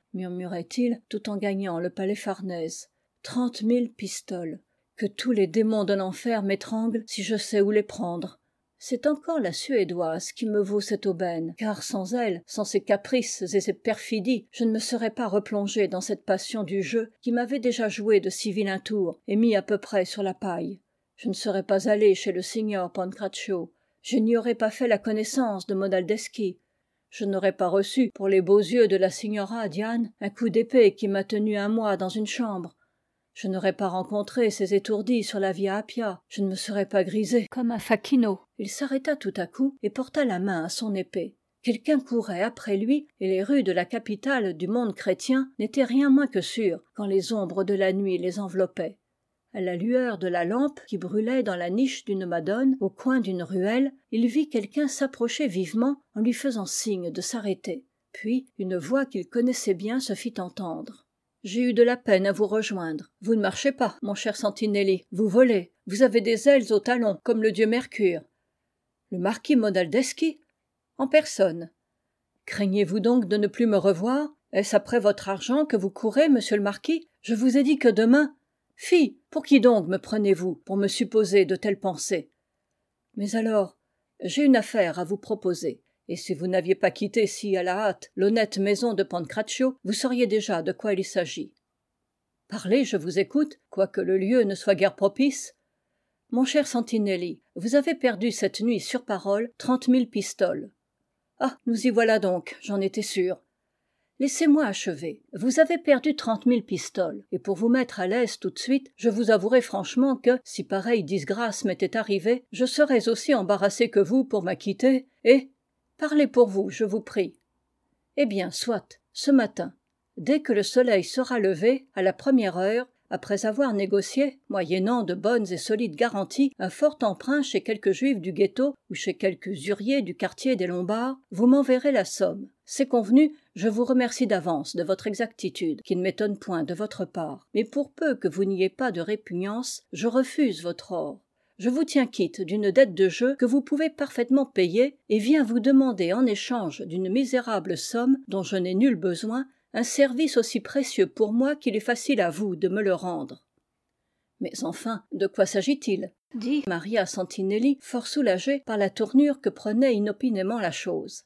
murmurait-il tout en gagnant le palais Farnèse. Trente mille pistoles. Que tous les démons de l'enfer m'étranglent si je sais où les prendre. C'est encore la suédoise qui me vaut cette aubaine, car sans elle, sans ses caprices et ses perfidies, je ne me serais pas replongé dans cette passion du jeu qui m'avait déjà joué de si vilains tours et mis à peu près sur la paille. Je ne serais pas allé chez le signor Pancrazio, je n'y aurais pas fait la connaissance de Monaldeschi, je n'aurais pas reçu pour les beaux yeux de la signora Diane un coup d'épée qui m'a tenu un mois dans une chambre. Je n'aurais pas rencontré ces étourdis sur la Via Appia, je ne me serais pas grisé comme un facchino. Il s'arrêta tout à coup et porta la main à son épée. Quelqu'un courait après lui, et les rues de la capitale du monde chrétien n'étaient rien moins que sûres quand les ombres de la nuit les enveloppaient. À la lueur de la lampe qui brûlait dans la niche d'une madone, au coin d'une ruelle, il vit quelqu'un s'approcher vivement en lui faisant signe de s'arrêter. Puis une voix qu'il connaissait bien se fit entendre. « J'ai eu de la peine à vous rejoindre. Vous ne marchez pas, mon cher Santinelli, vous volez, vous avez des ailes aux talons, comme le dieu Mercure. » Le marquis Monaldeschi ? En personne. Craignez-vous donc de ne plus me revoir ? Est-ce après votre argent que vous courez, monsieur le marquis ? Je vous ai dit que demain... Fi, pour qui donc me prenez-vous pour me supposer de telles pensées ? Mais alors, j'ai une affaire à vous proposer. Et si vous n'aviez pas quitté si à la hâte l'honnête maison de Pancrazio, vous sauriez déjà de quoi il s'agit. Parlez, je vous écoute, quoique le lieu ne soit guère propice. Mon cher Santinelli, vous avez perdu cette nuit sur parole trente mille pistoles. Ah, nous y voilà donc, j'en étais sûr. Laissez-moi achever. Vous avez perdu trente mille pistoles, et pour vous mettre à l'aise tout de suite, je vous avouerai franchement que, si pareille disgrâce m'était arrivée, je serais aussi embarrassé que vous pour m'acquitter, et... Parlez pour vous, je vous prie. Eh bien, soit, ce matin, dès que le soleil sera levé, à la première heure, après avoir négocié, moyennant de bonnes et solides garanties, un fort emprunt chez quelques juifs du ghetto ou chez quelques usuriers du quartier des Lombards, vous m'enverrez la somme. C'est convenu, je vous remercie d'avance de votre exactitude, qui ne m'étonne point de votre part. Mais pour peu que vous n'ayez pas de répugnance, je refuse votre or. Je vous tiens quitte d'une dette de jeu que vous pouvez parfaitement payer et viens vous demander en échange d'une misérable somme dont je n'ai nul besoin, un service aussi précieux pour moi qu'il est facile à vous de me le rendre. Mais enfin, de quoi s'agit-il ? Dit Maria Santinelli, fort soulagée par la tournure que prenait inopinément la chose.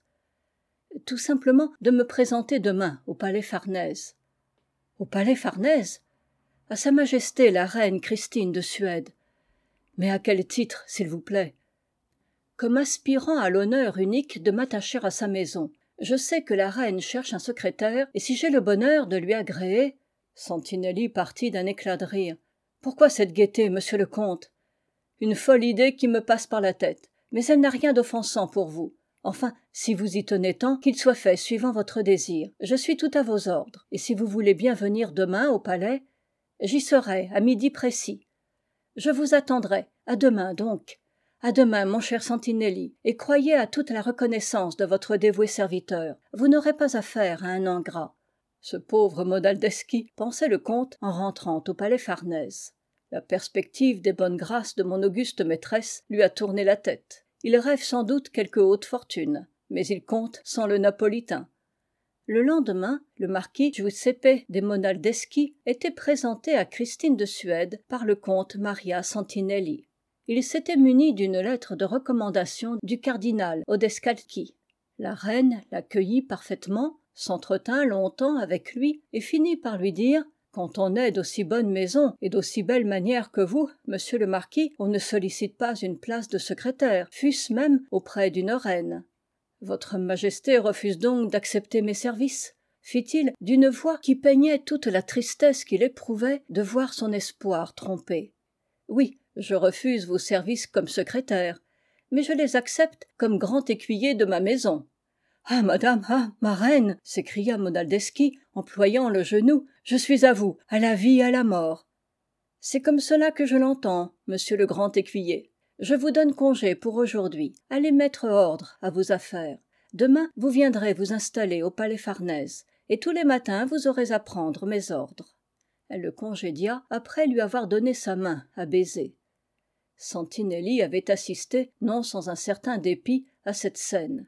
Tout simplement de me présenter demain au palais Farnèse. Au palais Farnèse ? À Sa Majesté la reine Christine de Suède. Mais à quel titre, s'il vous plaît ? Comme aspirant à l'honneur unique de m'attacher à sa maison. Je sais que la reine cherche un secrétaire, et si j'ai le bonheur de lui agréer... Santinelli partit d'un éclat de rire. Pourquoi cette gaieté, monsieur le comte ? Une folle idée qui me passe par la tête, mais elle n'a rien d'offensant pour vous. Enfin, si vous y tenez tant, qu'il soit fait suivant votre désir. Je suis tout à vos ordres, et si vous voulez bien venir demain au palais, j'y serai, à midi précis. Je vous attendrai. À demain, donc. À demain, mon cher Santinelli, et croyez à toute la reconnaissance de votre dévoué serviteur. Vous n'aurez pas affaire à un ingrat. Ce pauvre Monaldeschi, pensait le comte en rentrant au palais Farnèse. La perspective des bonnes grâces de mon auguste maîtresse lui a tourné la tête. Il rêve sans doute quelque haute fortune, mais il compte sans le napolitain. Le lendemain, le marquis Giuseppe de Monaldeschi était présenté à Christine de Suède par le comte Maria Santinelli. Il s'était muni d'une lettre de recommandation du cardinal Odescalchi. La reine l'accueillit parfaitement, s'entretint longtemps avec lui et finit par lui dire « Quand on est d'aussi bonne maison et d'aussi belle manière que vous, monsieur le marquis, on ne sollicite pas une place de secrétaire, fût-ce même auprès d'une reine. » Votre Majesté refuse donc d'accepter mes services ? Fit-il d'une voix qui peignait toute la tristesse qu'il éprouvait de voir son espoir trompé. Oui, je refuse vos services comme secrétaire, mais je les accepte comme grand écuyer de ma maison. Ah, madame, ah, ma reine, s'écria Monaldeschi, employant le genou, je suis à vous, à la vie et à la mort. C'est comme cela que je l'entends, monsieur le grand écuyer. Je vous donne congé pour aujourd'hui. Allez mettre ordre à vos affaires. Demain, vous viendrez vous installer au palais Farnèse, et tous les matins vous aurez à prendre mes ordres. Elle le congédia après lui avoir donné sa main à baiser. Santinelli avait assisté, non sans un certain dépit, à cette scène.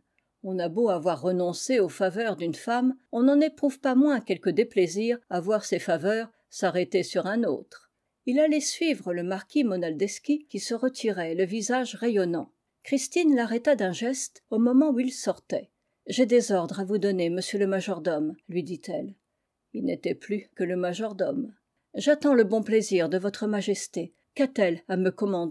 On a beau avoir renoncé aux faveurs d'une femme, on n'en éprouve pas moins quelque déplaisir à voir ces faveurs s'arrêter sur un autre. Il allait suivre le marquis Monaldeschi qui se retirait, le visage rayonnant. Christine l'arrêta d'un geste au moment où il sortait. « J'ai des ordres à vous donner, monsieur le majordome, » lui dit-elle. Il n'était plus que le majordome. « J'attends le bon plaisir de votre majesté. Qu'a-t-elle à me commander ?»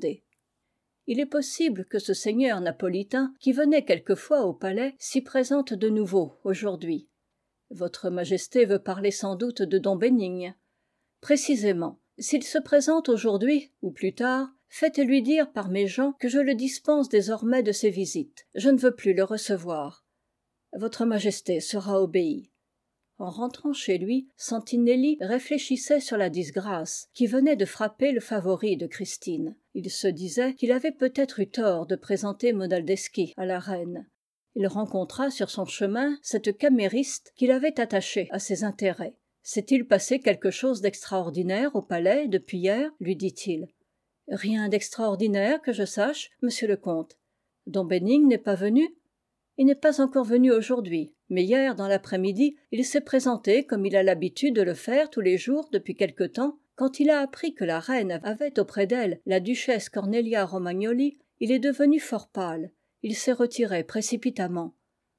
Il est possible que ce seigneur napolitain, qui venait quelquefois au palais, s'y présente de nouveau aujourd'hui. Votre majesté veut parler sans doute de dom Bénigne. Précisément, s'il se présente aujourd'hui ou plus tard, faites-lui dire par mes gens que je le dispense désormais de ses visites. Je ne veux plus le recevoir. Votre majesté sera obéie. En rentrant chez lui, Sentinelli réfléchissait sur la disgrâce qui venait de frapper le favori de Christine. Il se disait qu'il avait peut-être eu tort de présenter Monaldeschi à la reine. Il rencontra sur son chemin cette camériste qu'il avait attachée à ses intérêts. « S'est-il passé quelque chose d'extraordinaire au palais depuis hier ?» lui dit-il. « Rien d'extraordinaire que je sache, monsieur le comte. Dom Bénigne n'est pas venu ? Il n'est pas encore venu aujourd'hui, mais hier, dans l'après-midi, il s'est présenté comme il a l'habitude de le faire tous les jours depuis quelque temps. Quand il a appris que la reine avait auprès d'elle la duchesse Cornelia Romagnoli, il est devenu fort pâle. Il s'est retiré précipitamment.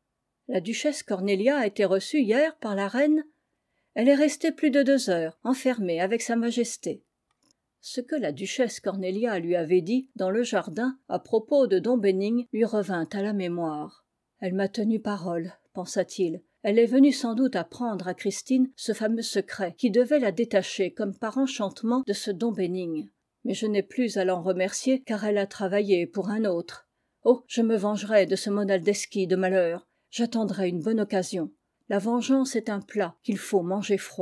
La duchesse Cornelia a été reçue hier par la reine. Elle est restée plus de deux heures, enfermée avec sa majesté. » Ce que la duchesse Cornelia lui avait dit dans le jardin à propos de dom Bénigne lui revint à la mémoire. « Elle m'a tenu parole, » pensa-t-il. « Elle est venue sans doute apprendre à Christine ce fameux secret qui devait la détacher comme par enchantement de ce dom Bénigne. Mais je n'ai plus à l'en remercier car elle a travaillé pour un autre. Oh, je me vengerai de ce Monaldeschi de malheur. J'attendrai une bonne occasion. La vengeance est un plat qu'il faut manger froid. »